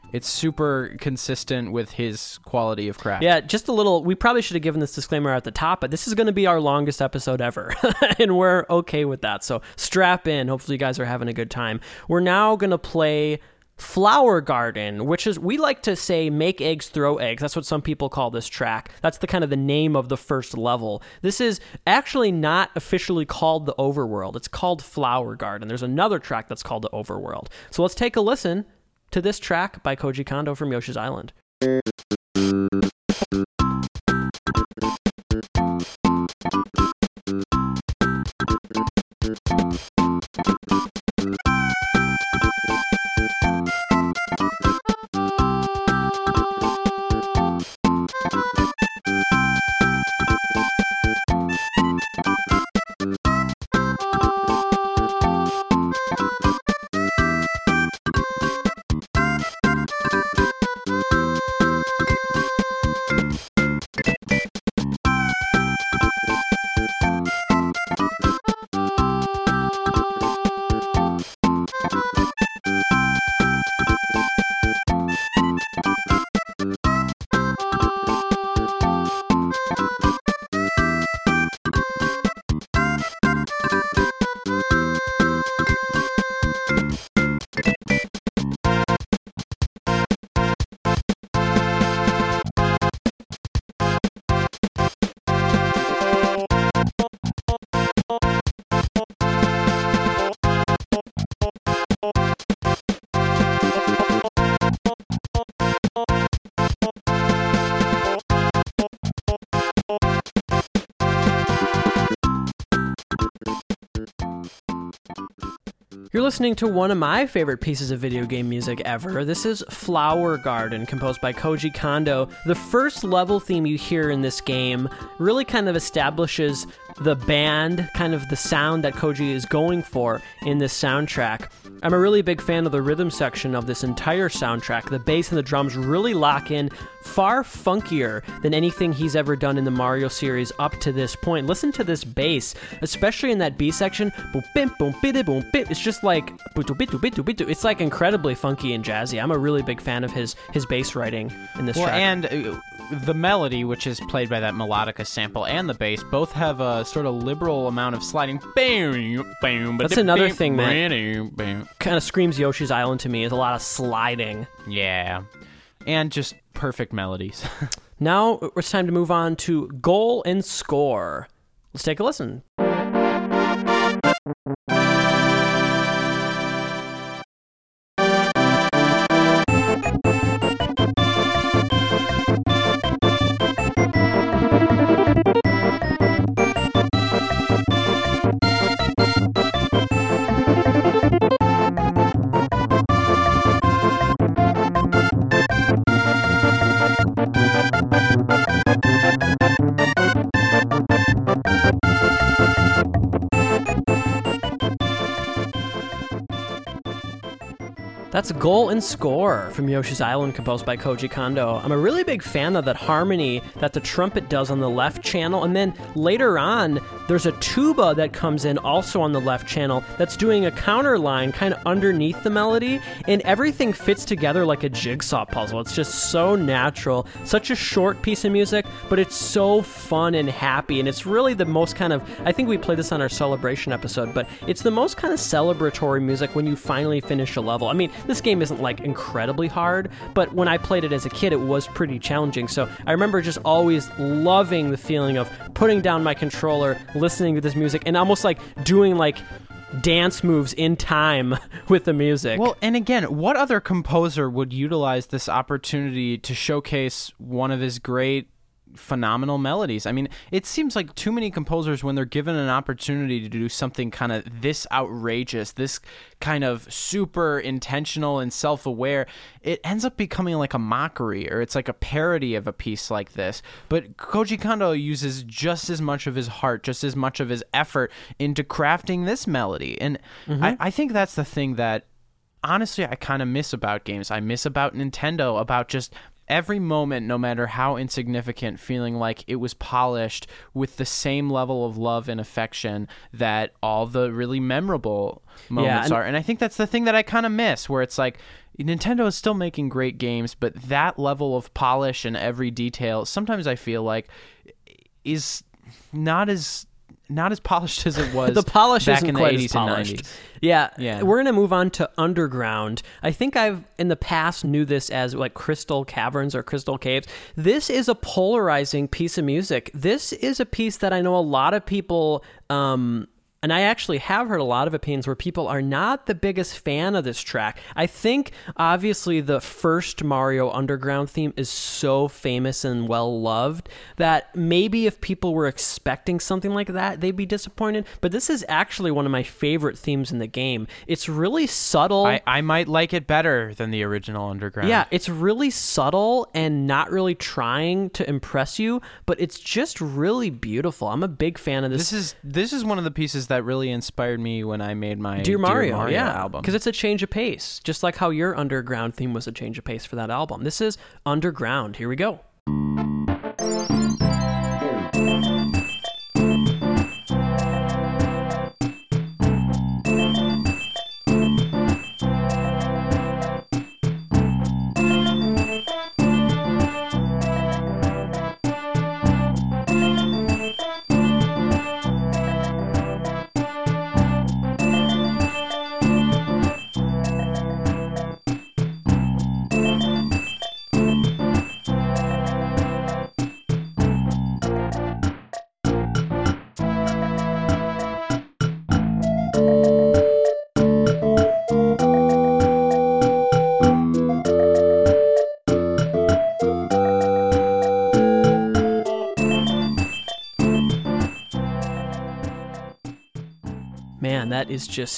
super consistent with his quality of craft. Yeah, just a little, we probably should have given this disclaimer at the top, but this is going to be our longest episode ever, and we're okay with that. So strap in. Hopefully you guys are having a good time. We're now going to play Flower Garden, which is, we like to say, make eggs, throw eggs. That's what some people call this track. That's the kind of the name of the first level. This is actually not officially called the Overworld. It's called Flower Garden. There's another track that's called the Overworld. So let's take a listen to this track by Koji Kondo from Yoshi's Island. You're listening to one of my favorite pieces of video game music ever. This is Flower Garden, composed by Koji Kondo. The first level theme you hear in this game really kind of establishes the band, kind of the sound that Koji is going for in this soundtrack. I'm a really big fan of the rhythm section of this entire soundtrack. The bass and the drums really lock in, far funkier than anything he's ever done in the Mario series up to this point. Listen to this bass, especially in that B section. It's just like, it's like incredibly funky and jazzy. I'm a really big fan of his bass writing in this track. And the melody, which is played by that melodica sample, and the bass both have a sort of liberal amount of sliding. That's another thing that kind of screams Yoshi's Island to me, is a lot of sliding. Yeah. And just perfect melodies. Now it's time to move on to goal and score. Let's take a listen. That's Goal and Score from Yoshi's Island, composed by Koji Kondo. I'm a really big fan of that harmony that the trumpet does on the left channel, and then later on, there's a tuba that comes in also on the left channel that's doing a counter line kind of underneath the melody, and everything fits together like a jigsaw puzzle. It's just so natural. Such a short piece of music, but it's so fun and happy, and it's really the most kind of, I think we played this on our celebration episode, but it's the most kind of celebratory music when you finally finish a level. I mean, this game isn't like incredibly hard, but when I played it as a kid, it was pretty challenging. So I remember just always loving the feeling of putting down my controller, listening to this music, and almost like doing like dance moves in time with the music. Well, and again, what other composer would utilize this opportunity to showcase one of his great phenomenal melodies? I mean, it seems like too many composers, when they're given an opportunity to do something kind of this outrageous, this kind of super intentional and self-aware, it ends up becoming like a mockery, or it's like a parody of a piece like this. But Koji Kondo uses just as much of his heart, just as much of his effort into crafting this melody. And I think that's the thing that, honestly, I kind of miss about games. I miss about Nintendo, about just every moment, no matter how insignificant, feeling like it was polished with the same level of love and affection that all the really memorable moments are. And I think that's the thing that I kind of miss, where it's like Nintendo is still making great games, but that level of polish and every detail, sometimes I feel like is not as polished as it was. The polish back isn't in the quite 80s as polished. and 90s. Yeah, we're going to move on to Underground. I think I've, in the past, knew this as like Crystal Caverns or Crystal Caves. This is a polarizing piece of music. This is a piece that I know a lot of people, and I actually have heard a lot of opinions where people are not the biggest fan of this track. I think, obviously, the first Mario Underground theme is so famous and well-loved that maybe if people were expecting something like that, they'd be disappointed. But this is actually one of my favorite themes in the game. It's really subtle. I might like it better than the original Underground. Yeah, it's really subtle and not really trying to impress you, but it's just really beautiful. I'm a big fan of this. This is one of the pieces that really inspired me when I made my Dear Mario album. Because it's a change of pace, just like how your Underground theme was a change of pace for that album. This is Underground. Here we go. Man, that is just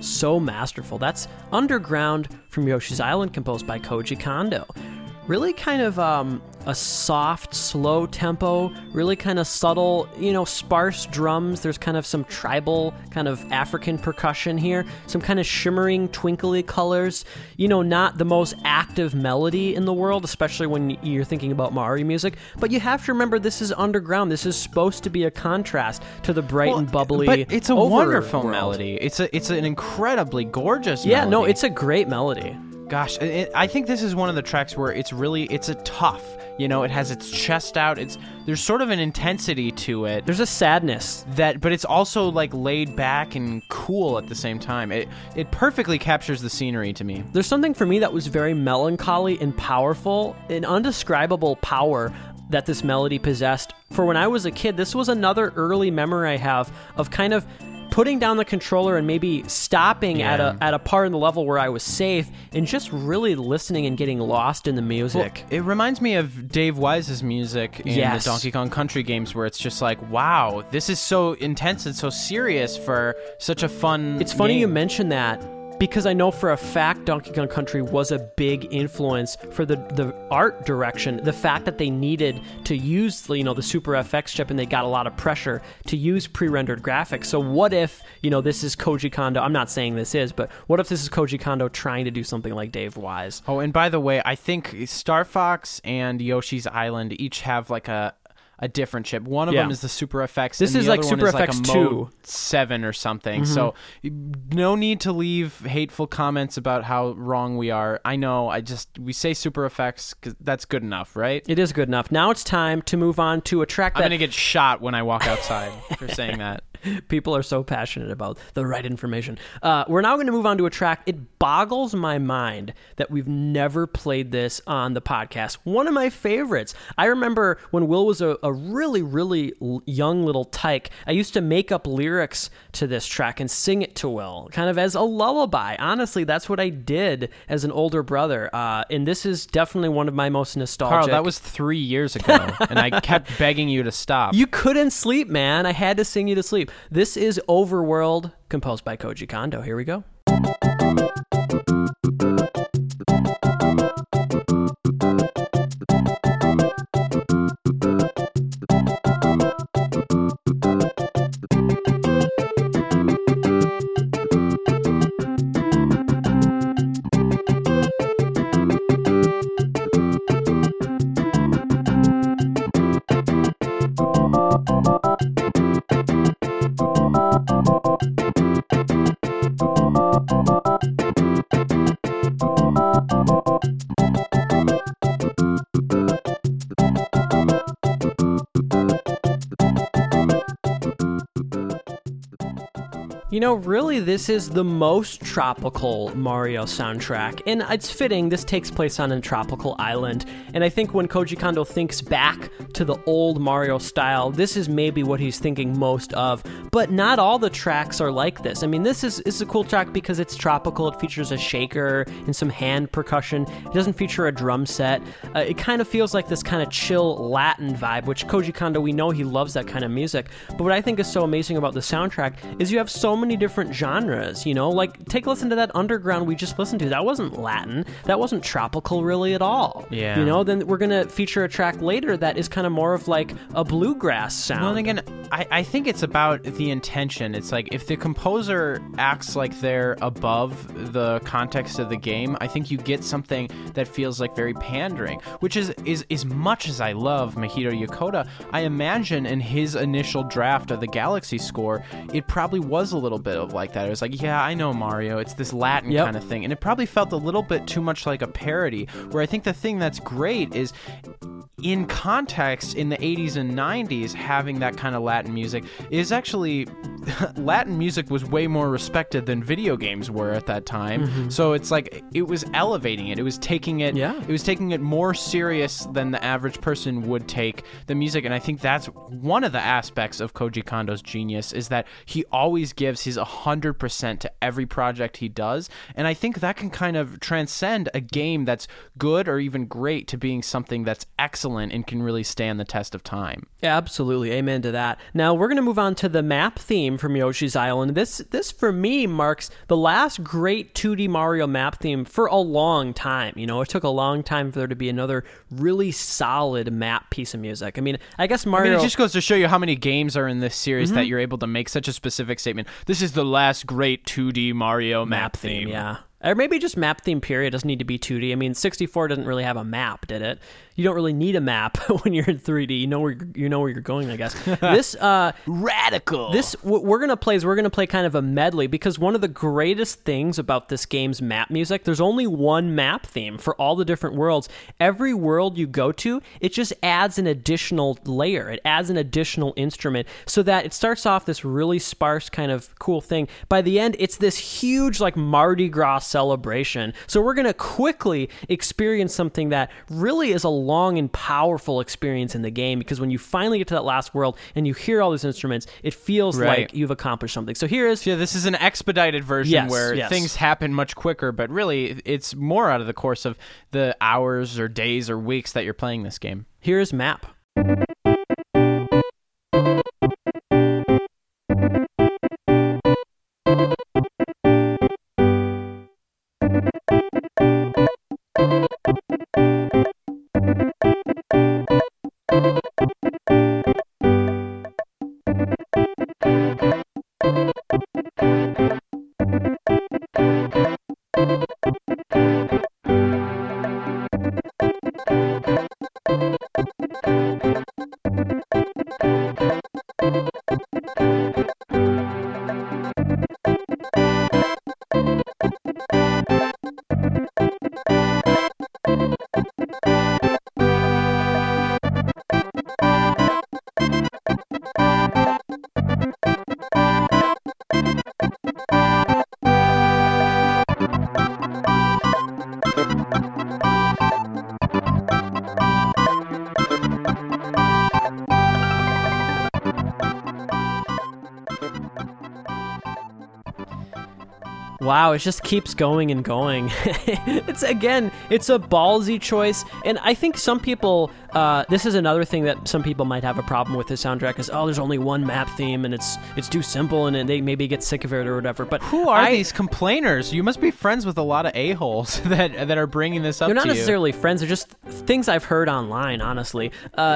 so masterful. That's Underground from Yoshi's Island, composed by Koji Kondo. Really kind of a soft, slow tempo, really kind of subtle, sparse drums. There's kind of some tribal, kind of African percussion here, some kind of shimmering, twinkly colors. Not the most active melody in the world, especially when you're thinking about Mario music. But you have to remember, this is Underground. This is supposed to be a contrast to the bright and bubbly. But it's a wonderful world. Melody. It's an incredibly gorgeous melody. Yeah, no, it's a great melody. Gosh, I think this is one of the tracks where it's a tough. It has its chest out. There's sort of an intensity to it. There's a sadness but it's also like laid back and cool at the same time. It perfectly captures the scenery to me. There's something for me that was very melancholy and powerful, an undescribable power that this melody possessed. For when I was a kid, this was another early memory I have of kind of putting down the controller and maybe stopping at a part in the level where I was safe and just really listening and getting lost in the music. Well, it reminds me of Dave Wise's music in the Donkey Kong Country games, where it's just like, wow, this is so intense and so serious for such a fun It's funny game. You mentioned that, because I know for a fact Donkey Kong Country was a big influence for the art direction. The fact that they needed to use the Super FX chip, and they got a lot of pressure to use pre-rendered graphics. So what if this is Koji Kondo? I'm not saying this is, but what if this is Koji Kondo trying to do something like Dave Wise? Oh, and by the way, I think Star Fox and Yoshi's Island each have like a different chip. One of them is the Super FX. This and is the like other Super one is FX like a 2. Mode 7 or something. Mm-hmm. So no need to leave hateful comments about how wrong we are. I know. We say Super FX because that's good enough, right? It is good enough. Now it's time to move on to a track that... I'm going to get shot when I walk outside for saying that. People are so passionate about the right information. We're now going to move on to a track. It boggles my mind that we've never played this on the podcast. One of my favorites. I remember when Will was a really, really young little tyke, I used to make up lyrics to this track and sing it to Will, kind of as a lullaby. Honestly, that's what I did as an older brother. And this is definitely one of my most nostalgic... Carl, that was 3 years ago, and I kept begging you to stop. You couldn't sleep, man. I had to sing you to sleep. This is Overworld, composed by Koji Kondo. Here we go. Really, this is the most tropical Mario soundtrack, and it's fitting. This takes place on a tropical island, and I think when Koji Kondo thinks back to the old Mario style, this is maybe what he's thinking most of, but not all the tracks are like this. I mean, this is a cool track because it's tropical. It features a shaker and some hand percussion. It doesn't feature a drum set. It kind of feels like this kind of chill Latin vibe, which Koji Kondo, we know he loves that kind of music, but what I think is so amazing about the soundtrack is you have so many different genres, like take a listen to that Underground we just listened to. That wasn't Latin. That wasn't tropical really at all. Yeah. Then we're going to feature a track later that is kind of more of like a bluegrass sound. Well, again, I think it's about the intention. It's like if the composer acts like they're above the context of the game, I think you get something that feels like very pandering, which is as much as I love Mahito Yokota, I imagine in his initial draft of the Galaxy score, it probably was a little bit of like that. It was like, yeah, I know Mario. It's this Latin kind of thing. And it probably felt a little bit too much like a parody, where I think the thing that's great is in context in the 80s and 90s, having that kind of Latin music is actually Latin music was way more respected than video games were at that time. Mm-hmm. So it's like it was elevating it. It was taking it it was taking it more serious than the average person would take the music. And I think that's one of the aspects of Koji Kondo's genius, is that he always gives his 100% to every project he does. And I think that can kind of transcend a game that's good or even great to being something that's excellent and can really stand the test of time. Absolutely. Amen to that. Now we're going to move on to the map theme theme from Yoshi's Island. This for me marks the last great 2D Mario map theme for a long time. You know, it took a long time for there to be another really solid map piece of music. I mean, I guess Mario... it just goes to show you how many games are in this series that you're able to make such a specific statement. This is the last great 2D Mario map theme. Yeah. Or maybe just map theme, period. It doesn't need to be 2D. I mean, 64 doesn't really have a map, did it? You don't really need a map when you're in 3D. You know where you're going, I guess. This radical. This we're gonna play kind of a medley, because one of the greatest things about this game's map music, there's only one map theme for all the different worlds. Every world you go to, it just adds an additional layer. It adds an additional instrument, so that it starts off this really sparse kind of cool thing. By the end, it's this huge like Mardi Gras celebration. So we're gonna quickly experience something that really is a long and powerful experience in the game, because when you finally get to that last world and you hear all these instruments, it feels like you've accomplished something. So this is an expedited version where things happen much quicker, but really it's more out of the course of the hours or days or weeks that you're playing this game. Here's Map. Wow, it just keeps going and going. It's a ballsy choice, and I think some people, this is another thing that some people might have a problem with the soundtrack is, there's only one map theme, and it's too simple, and they maybe get sick of it or whatever. But who are these complainers? You must be friends with a lot of a-holes that are bringing this up to you. They're not necessarily friends, they're just things I've heard online, honestly.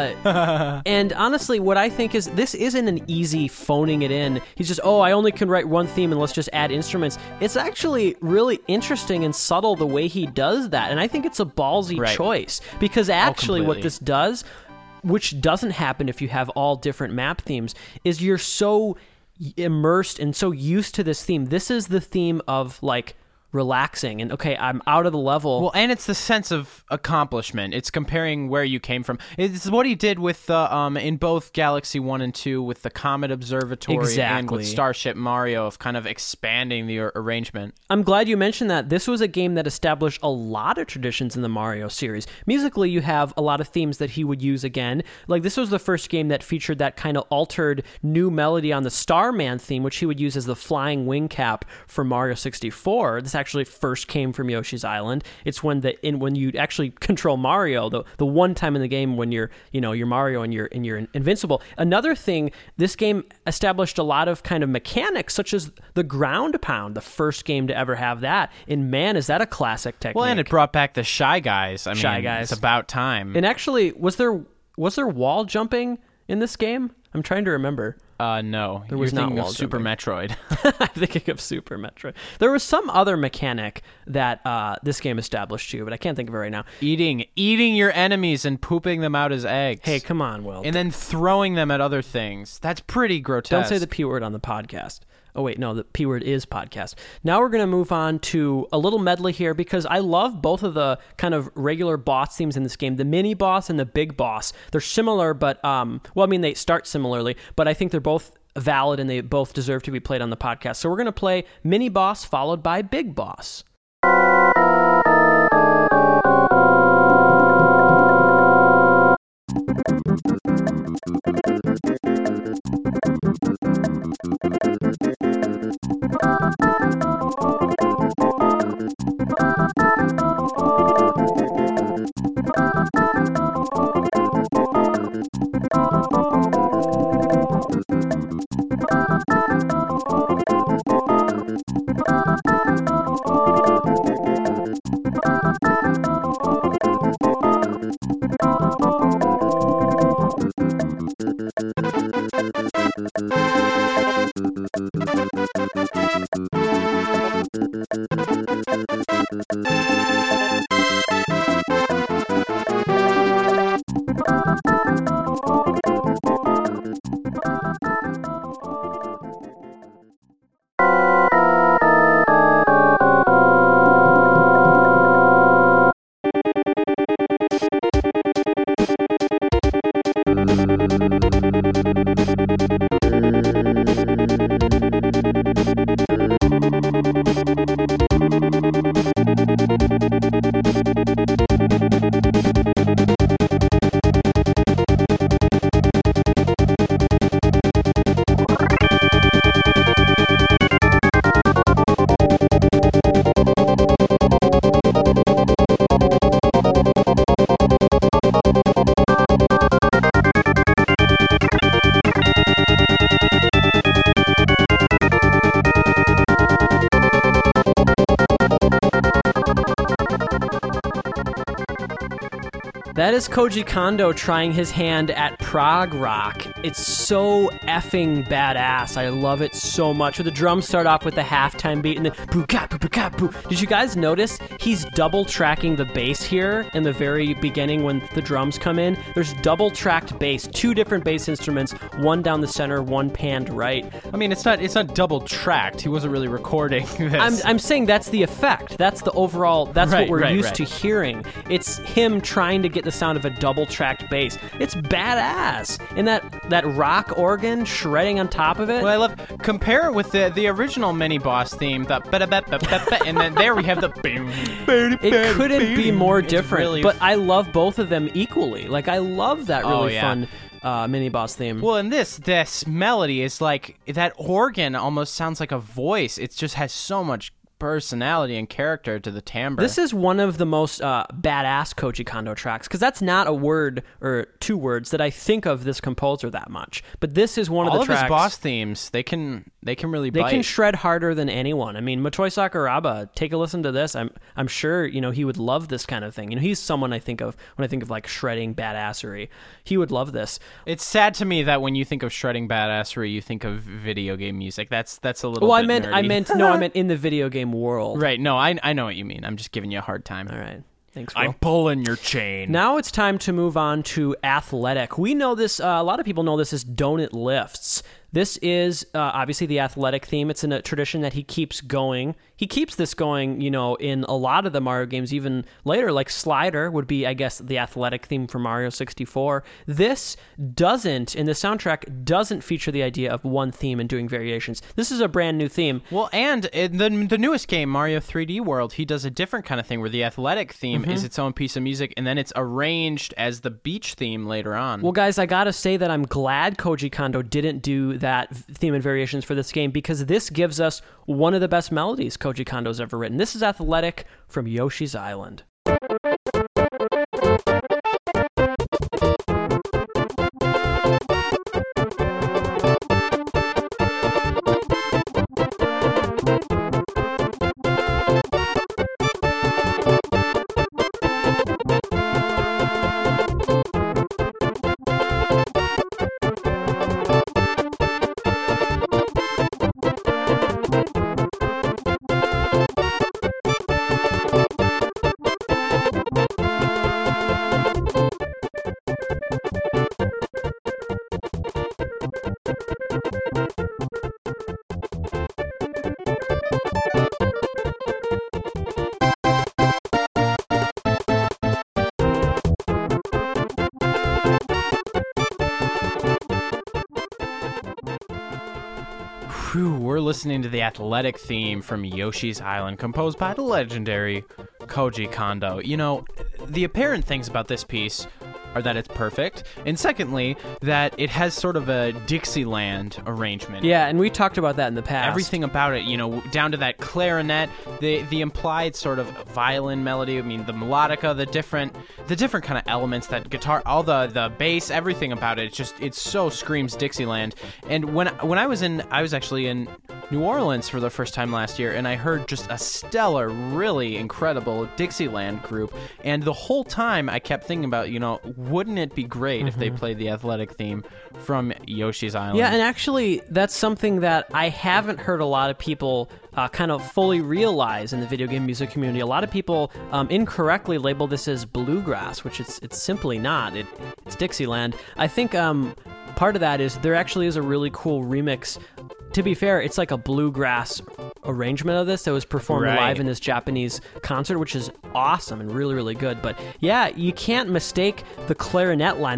And honestly, what I think is, this isn't an easy phoning it in. He's just, I only can write one theme and let's just add instruments. It's actually really interesting and subtle the way he does that, and I think it's a ballsy choice, because actually what this does, which doesn't happen if you have all different map themes, is you're so immersed and so used to this theme. This is the theme of like relaxing and I'm out of the level. Well, and it's the sense of accomplishment. It's comparing where you came from. It's what he did with in both Galaxy 1 and 2 with the Comet Observatory and with Starship Mario, of kind of expanding the arrangement. I'm glad you mentioned that. This was a game that established a lot of traditions in the Mario series. Musically, you have a lot of themes that he would use again. Like, this was the first game that featured that kind of altered new melody on the Starman theme, which he would use as the flying wing cap for Mario 64. This actually first came from Yoshi's Island. It's when you actually control Mario, the one time in the game when you're Mario and you're invincible. Another thing, this game established a lot of kind of mechanics, such as the ground pound, the first game to ever have that. And man, is that a classic technique. Well, and it brought back the Shy Guys. Shy Guys. It's about time. And actually, was there wall jumping in this game? I'm trying to remember. No. There was not wall Super Metroid. I'm thinking of Super Metroid. There was some other mechanic that this game established too, but I can't think of it right now. Eating your enemies and pooping them out as eggs. Hey, come on, Will. And then throwing them at other things. That's pretty grotesque. Don't say the P word on the podcast. Oh, wait, no, the P word is podcast. Now we're going to move on to a little medley here, because I love both of the kind of regular boss themes in this game, the mini boss and the big boss. They're similar, but, they start similarly, but I think they're both valid and they both deserve to be played on the podcast. So we're going to play mini boss followed by big boss. That is Koji Kondo trying his hand at prog rock. It's so effing badass. I love it so much. The drums start off with the halftime beat and then boo-ka-boo-boo-ka-boo. Did you guys notice he's double tracking the bass here in the very beginning when the drums come in? There's double tracked bass, 2 different bass instruments, one down the center, one panned right. I mean, it's not double tracked. He wasn't really recording this. I'm saying that's the effect. That's the overall, that's what we're used to hearing. It's him trying to get the sound of a double-tracked bass. It's badass. And that rock organ shredding on top of it. Well, I love... Compare it with the original mini-boss theme, the and then there we have the... It couldn't be more different, really but I love both of them equally. Like, I love that really fun... mini-boss theme. Well, and this melody is like... That organ almost sounds like a voice. It just has so much personality and character to the timbre. This is one of the most badass Koji Kondo tracks, because that's not a word or 2 words that I think of this composer that much. But this is one of the tracks... All of his boss themes, they can really bite. They can shred harder than anyone. I mean, Motoi Sakuraba, take a listen to this. I'm sure, he would love this kind of thing. He's someone I think of when I think of like shredding badassery. He would love this. It's sad to me that when you think of shredding badassery, you think of video game music. That's a little bit nerdy. I meant in the video game world. Right. No, I know what you mean. I'm just giving you a hard time. All right. Thanks, Will. I'm pulling your chain. Now it's time to move on to Athletic. We know this, a lot of people know this as Donut Lifts. This is obviously the Athletic theme. It's in a tradition that he keeps going. He keeps this going, in a lot of the Mario games, even later, like Slider would be, I guess, the Athletic theme for Mario 64. This doesn't, in the soundtrack, doesn't feature the idea of one theme and doing variations. This is a brand new theme. Well, and in the newest game, Mario 3D World, he does a different kind of thing where the Athletic theme is its own piece of music, and then it's arranged as the beach theme later on. Well, guys, I gotta say that I'm glad Koji Kondo didn't do that theme and variations for this game, because this gives us one of the best melodies Koji Kondo's ever written. This is Athletic from Yoshi's Island. We're listening to the Athletic theme from Yoshi's Island, composed by the legendary Koji Kondo. The apparent things about this piece are that it's perfect, and secondly, that it has sort of a Dixieland arrangement. Yeah, and we talked about that in the past. Everything about it, down to that clarinet, the implied sort of violin melody, the melodica, the different kind of elements, that guitar, all the bass, everything about it, it so screams Dixieland. And when I was actually in New Orleans for the first time last year, and I heard just a stellar, really incredible Dixieland group, and the whole time I kept thinking about, wouldn't it be great if they played the Athletic theme from Yoshi's Island? Yeah, and actually, that's something that I haven't heard a lot of people kind of fully realize in the video game music community. A lot of people incorrectly label this as bluegrass, which it's simply not. It's Dixieland. I think part of that is there actually is a really cool remix. To be fair, it's like a bluegrass arrangement of this that was performed live in this Japanese concert, which is awesome and really, really good. But yeah, you can't mistake the clarinet line.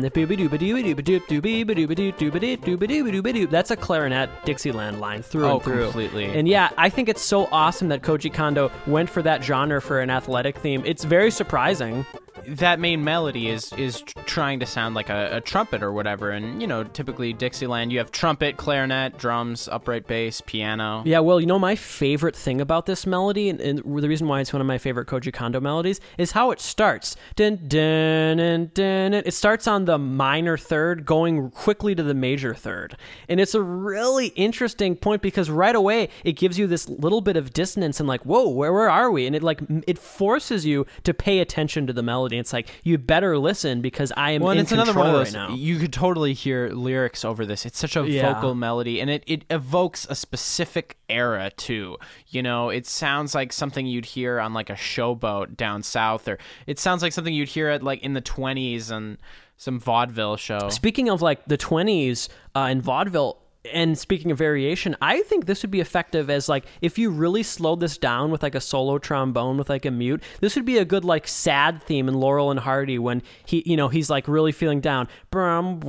That's a clarinet Dixieland line through and through. Completely. And yeah, I think it's so awesome that Koji Kondo went for that genre for an Athletic theme. It's very surprising. That main melody is trying to sound like a trumpet or whatever, and typically Dixieland, you have trumpet, clarinet, drums, upright bass, piano. Yeah, well, my favorite thing about this melody, and the reason why it's one of my favorite Koji Kondo melodies, is how it starts. Dun, dun, dun, dun, dun. It starts on the minor third, going quickly to the major third, and it's a really interesting point because right away it gives you this little bit of dissonance and like, whoa, where are we? And it forces you to pay attention to the melody. melody. It's like, you better listen because I am in it's control another one of those, right now. You could totally hear lyrics over this. It's such a vocal melody, and it evokes a specific era too. You know, it sounds like something you'd hear on like a showboat down south, or it sounds like something you'd hear at like in the 20s and some vaudeville show. Speaking of like the 20s and vaudeville, and speaking of variation, I think this would be effective as like, if you really slowed this down with like a solo trombone with like a mute, this would be a good like sad theme in Laurel and Hardy when he's like really feeling down. Doesn't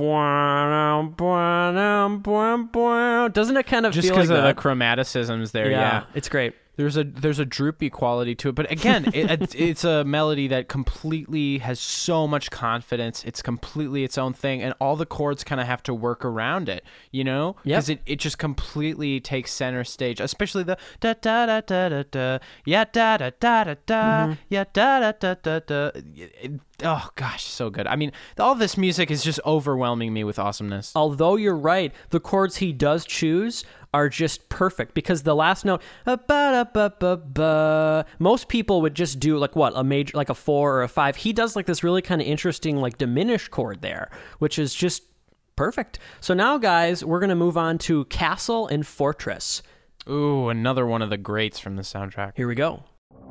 it kind of just feel like because of the chromaticisms there? Yeah, it's great. There's a droopy quality to it, but again, it's a melody that completely has so much confidence. It's completely its own thing, and all the chords kind of have to work around it, you know? Because it just completely takes center stage, especially the da da da da da da, yeah da da da da da, yeah da da da da da. Oh gosh, so good. I mean, all this music is just overwhelming me with awesomeness. Although you're right, the chords he does choose are just perfect, because the last note, most people would just do like a major, like a 4 or a 5. He does like this really kind of interesting like diminished chord there, which is just perfect. So now, guys, we're going to move on to Castle and Fortress. Ooh, another one of the greats from the soundtrack. Here we go.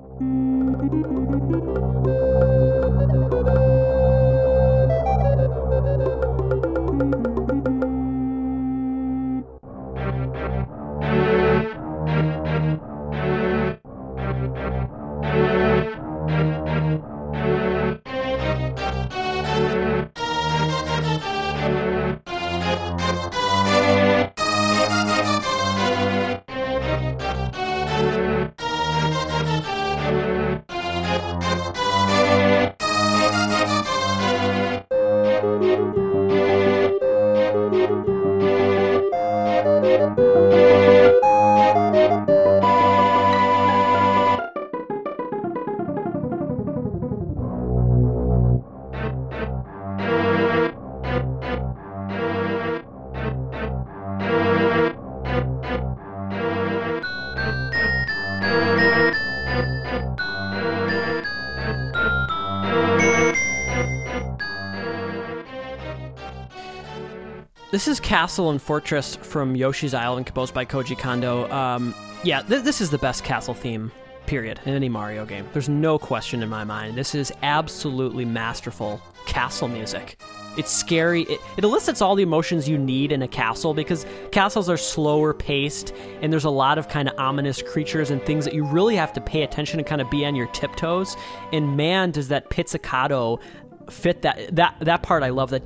This is Castle and Fortress from Yoshi's Island, composed by Koji Kondo. This is the best castle theme, period, in any Mario game. There's no question in my mind. This is absolutely masterful castle music. It's scary. It elicits all the emotions you need in a castle, because castles are slower paced, and there's a lot of kind of ominous creatures and things that you really have to pay attention and kind of be on your tiptoes. And man, does that pizzicato fit that part. I love that.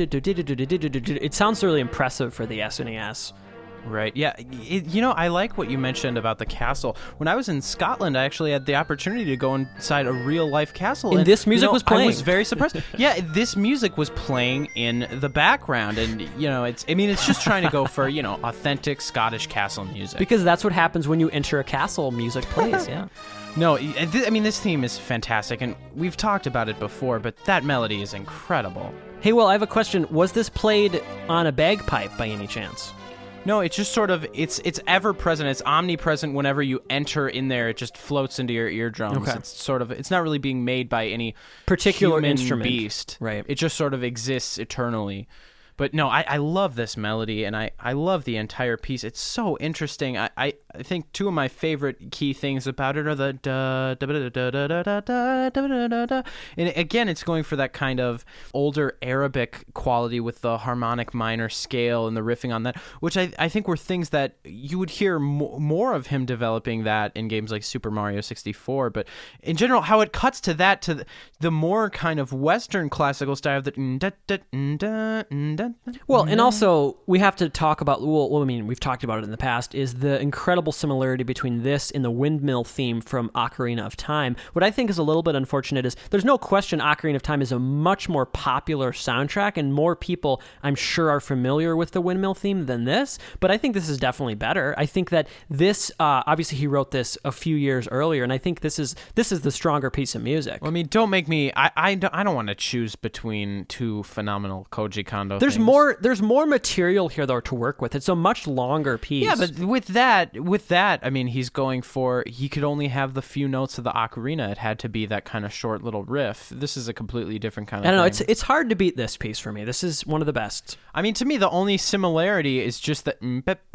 It sounds really impressive for the SNES. Right. Yeah. I like what you mentioned about the castle. When I was in Scotland, I actually had the opportunity to go inside a real-life castle. And this music was playing. I was very surprised. Yeah, this music was playing in the background. And, it's just trying to go for, authentic Scottish castle music. Because that's what happens when you enter a castle, music plays, yeah. No, this theme is fantastic, and we've talked about it before, but that melody is incredible. Hey, well, I have a question. Was this played on a bagpipe by any chance? No, it's just sort of, it's ever present. It's omnipresent whenever you enter in there. It just floats into your eardrums. Okay. It's not really being made by any particular human instrument. Beast. Right. It just sort of exists eternally. But no, I love this melody, and I love the entire piece. It's so interesting. I think two of my favorite key things about it are the da da da da da da da da da da. And again, it's going for that kind of older Arabic quality with the harmonic minor scale and the riffing on that, which I think were things that you would hear more of him developing that in games like Super Mario 64. But in general, how it cuts to that, to the more kind of Western classical style of the well, and also we have to talk about, we've talked about it in the past, is the incredible similarity between this and the windmill theme from Ocarina of Time. What I think is a little bit unfortunate is there's no question Ocarina of Time is a much more popular soundtrack, and more people, I'm sure, are familiar with the windmill theme than this, but I think this is definitely better. I think that this, obviously he wrote this a few years earlier, and I think this is the stronger piece of music. Well, don't make me, I don't want to choose between two phenomenal Koji Kondo themes. there's more material here though to work with. It's a much longer piece. Yeah, but with that, I mean, he could only have the few notes of the ocarina. It had to be that kind of short little riff. This is a completely different kind of thing. I don't know, it's hard to beat this piece for me. This is one of the best. I mean, to me, the only similarity is just that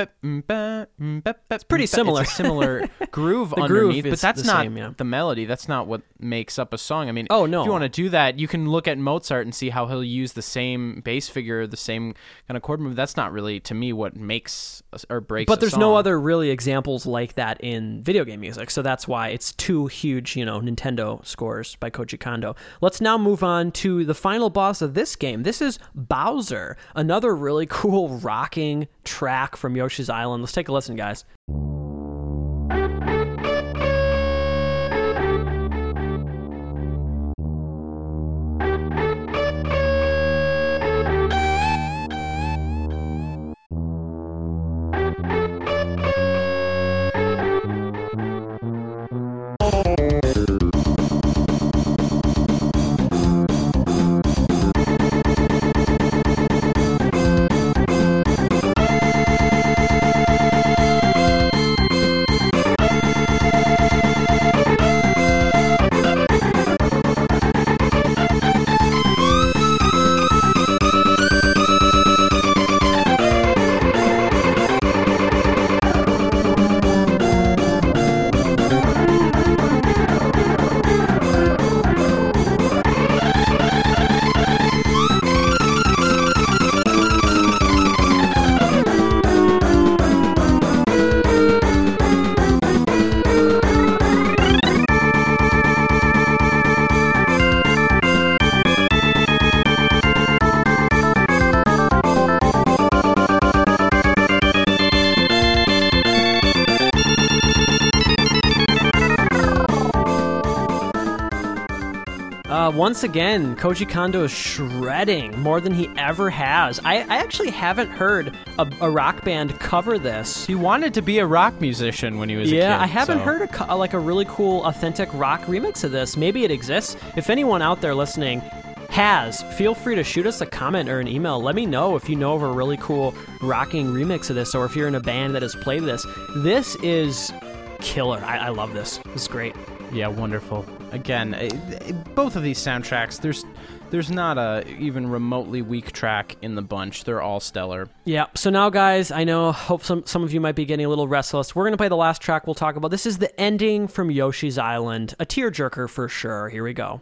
it's pretty similar. It's a similar groove underneath, but that's not the melody. That's not what makes up a song. I mean, oh, no. If you want to do that, you can look at Mozart and see how he'll use the same bass figure, the same kind of chord move. That's not really, to me, what makes or breaks But there's a song. no other really examples like that in video game music, so that's why it's two huge, Nintendo scores by Koji Kondo. Let's now move on to the final boss of this game. This is Bowser, another really cool rocking track from Yoshi's Island. Let's take a listen, guys. Once again, Koji Kondo is shredding more than he ever has. I actually haven't heard a rock band cover this. He wanted to be a rock musician when he was a kid. Yeah, I haven't heard a really cool, authentic rock remix of this. Maybe it exists. If anyone out there listening feel free to shoot us a comment or an email. Let me know if you know of a really cool rocking remix of this, or if you're in a band that has played this. This is killer. I love this. This is great. Yeah, wonderful. Again, both of these soundtracks, there's not a even remotely weak track in the bunch. They're all stellar. Yeah, so now, guys, I hope some of you might be getting a little restless. We're going to play the last track we'll talk about. This is the ending from Yoshi's Island. A tearjerker for sure. Here we go.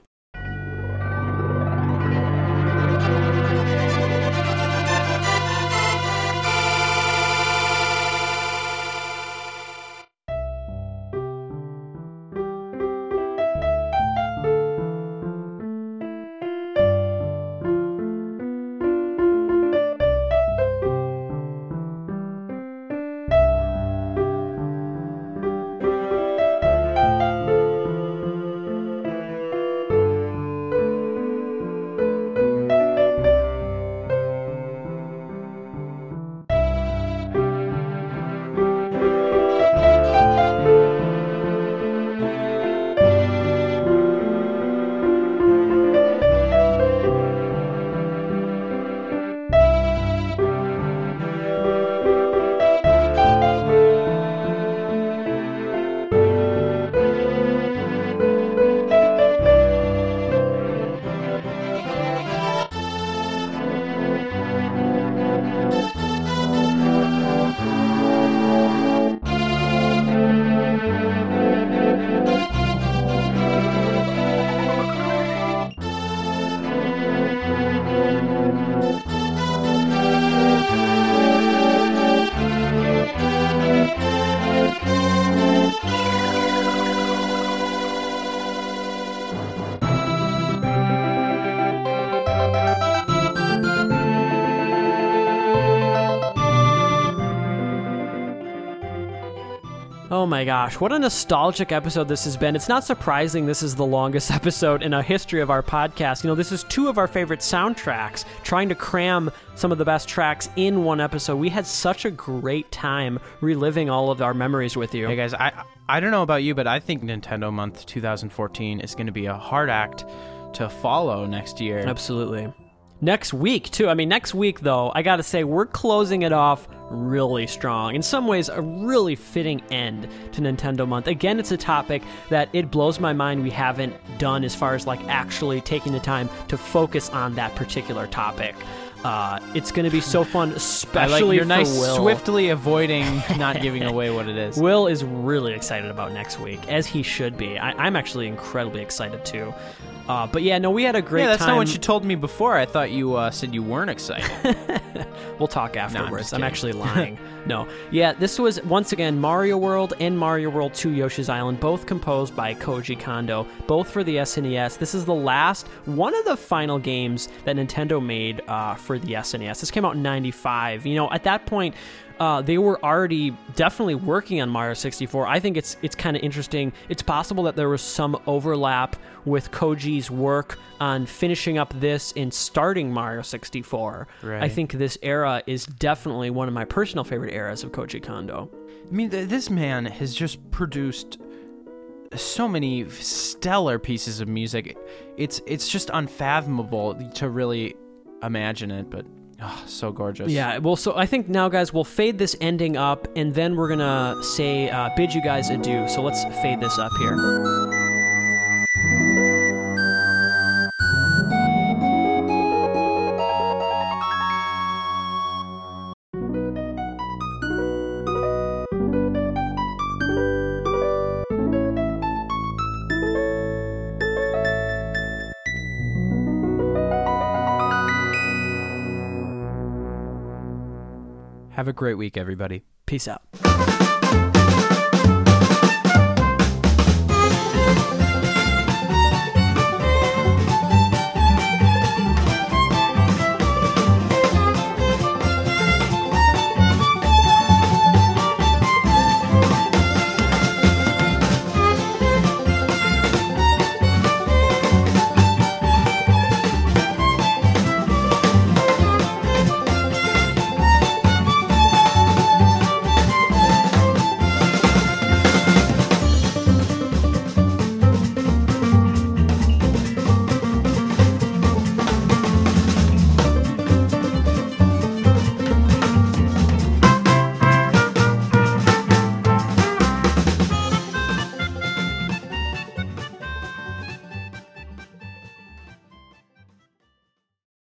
Oh my gosh, what a nostalgic episode this has been. It's not surprising this is the longest episode in a history of our podcast. This is two of our favorite soundtracks, trying to cram some of the best tracks in one episode. We had such a great time reliving all of our memories with you. Hey guys, I don't know about you, but I think Nintendo Month 2014 is going to be a hard act to follow next year. Absolutely. Next week, too. I mean, next week, though, I gotta say, we're closing it off really strong. In some ways, a really fitting end to Nintendo Month. Again, it's a topic that it blows my mind we haven't done as far as, like, actually taking the time to focus on that particular topic. It's going to be so fun, especially you're for nice, Will. Swiftly avoiding not giving away what it is. Will is really excited about next week, as he should be. I'm actually incredibly excited, too. But yeah, no, we had a great time. Yeah, that's not what you told me before. I thought you said you weren't excited. We'll talk afterwards. No, I'm actually lying. No. Yeah, this was, once again, Mario World and Mario World 2 Yoshi's Island, both composed by Koji Kondo, both for the SNES. This is the last, one of the final games that Nintendo made for the SNES. This came out in 95. You know, at that point, they were already definitely working on Mario 64. I think it's kind of interesting. It's possible that there was some overlap with Koji's work on finishing up this and starting Mario 64. Right. I think this era is definitely one of my personal favorite eras of Koji Kondo. I mean, this man has just produced so many stellar pieces of music. It's just unfathomable to really imagine it, but so gorgeous. Yeah, well, so I think now, guys, we'll fade this ending up, and then we're gonna say bid you guys adieu. So let's fade this up here. Have a great week, everybody. Peace out.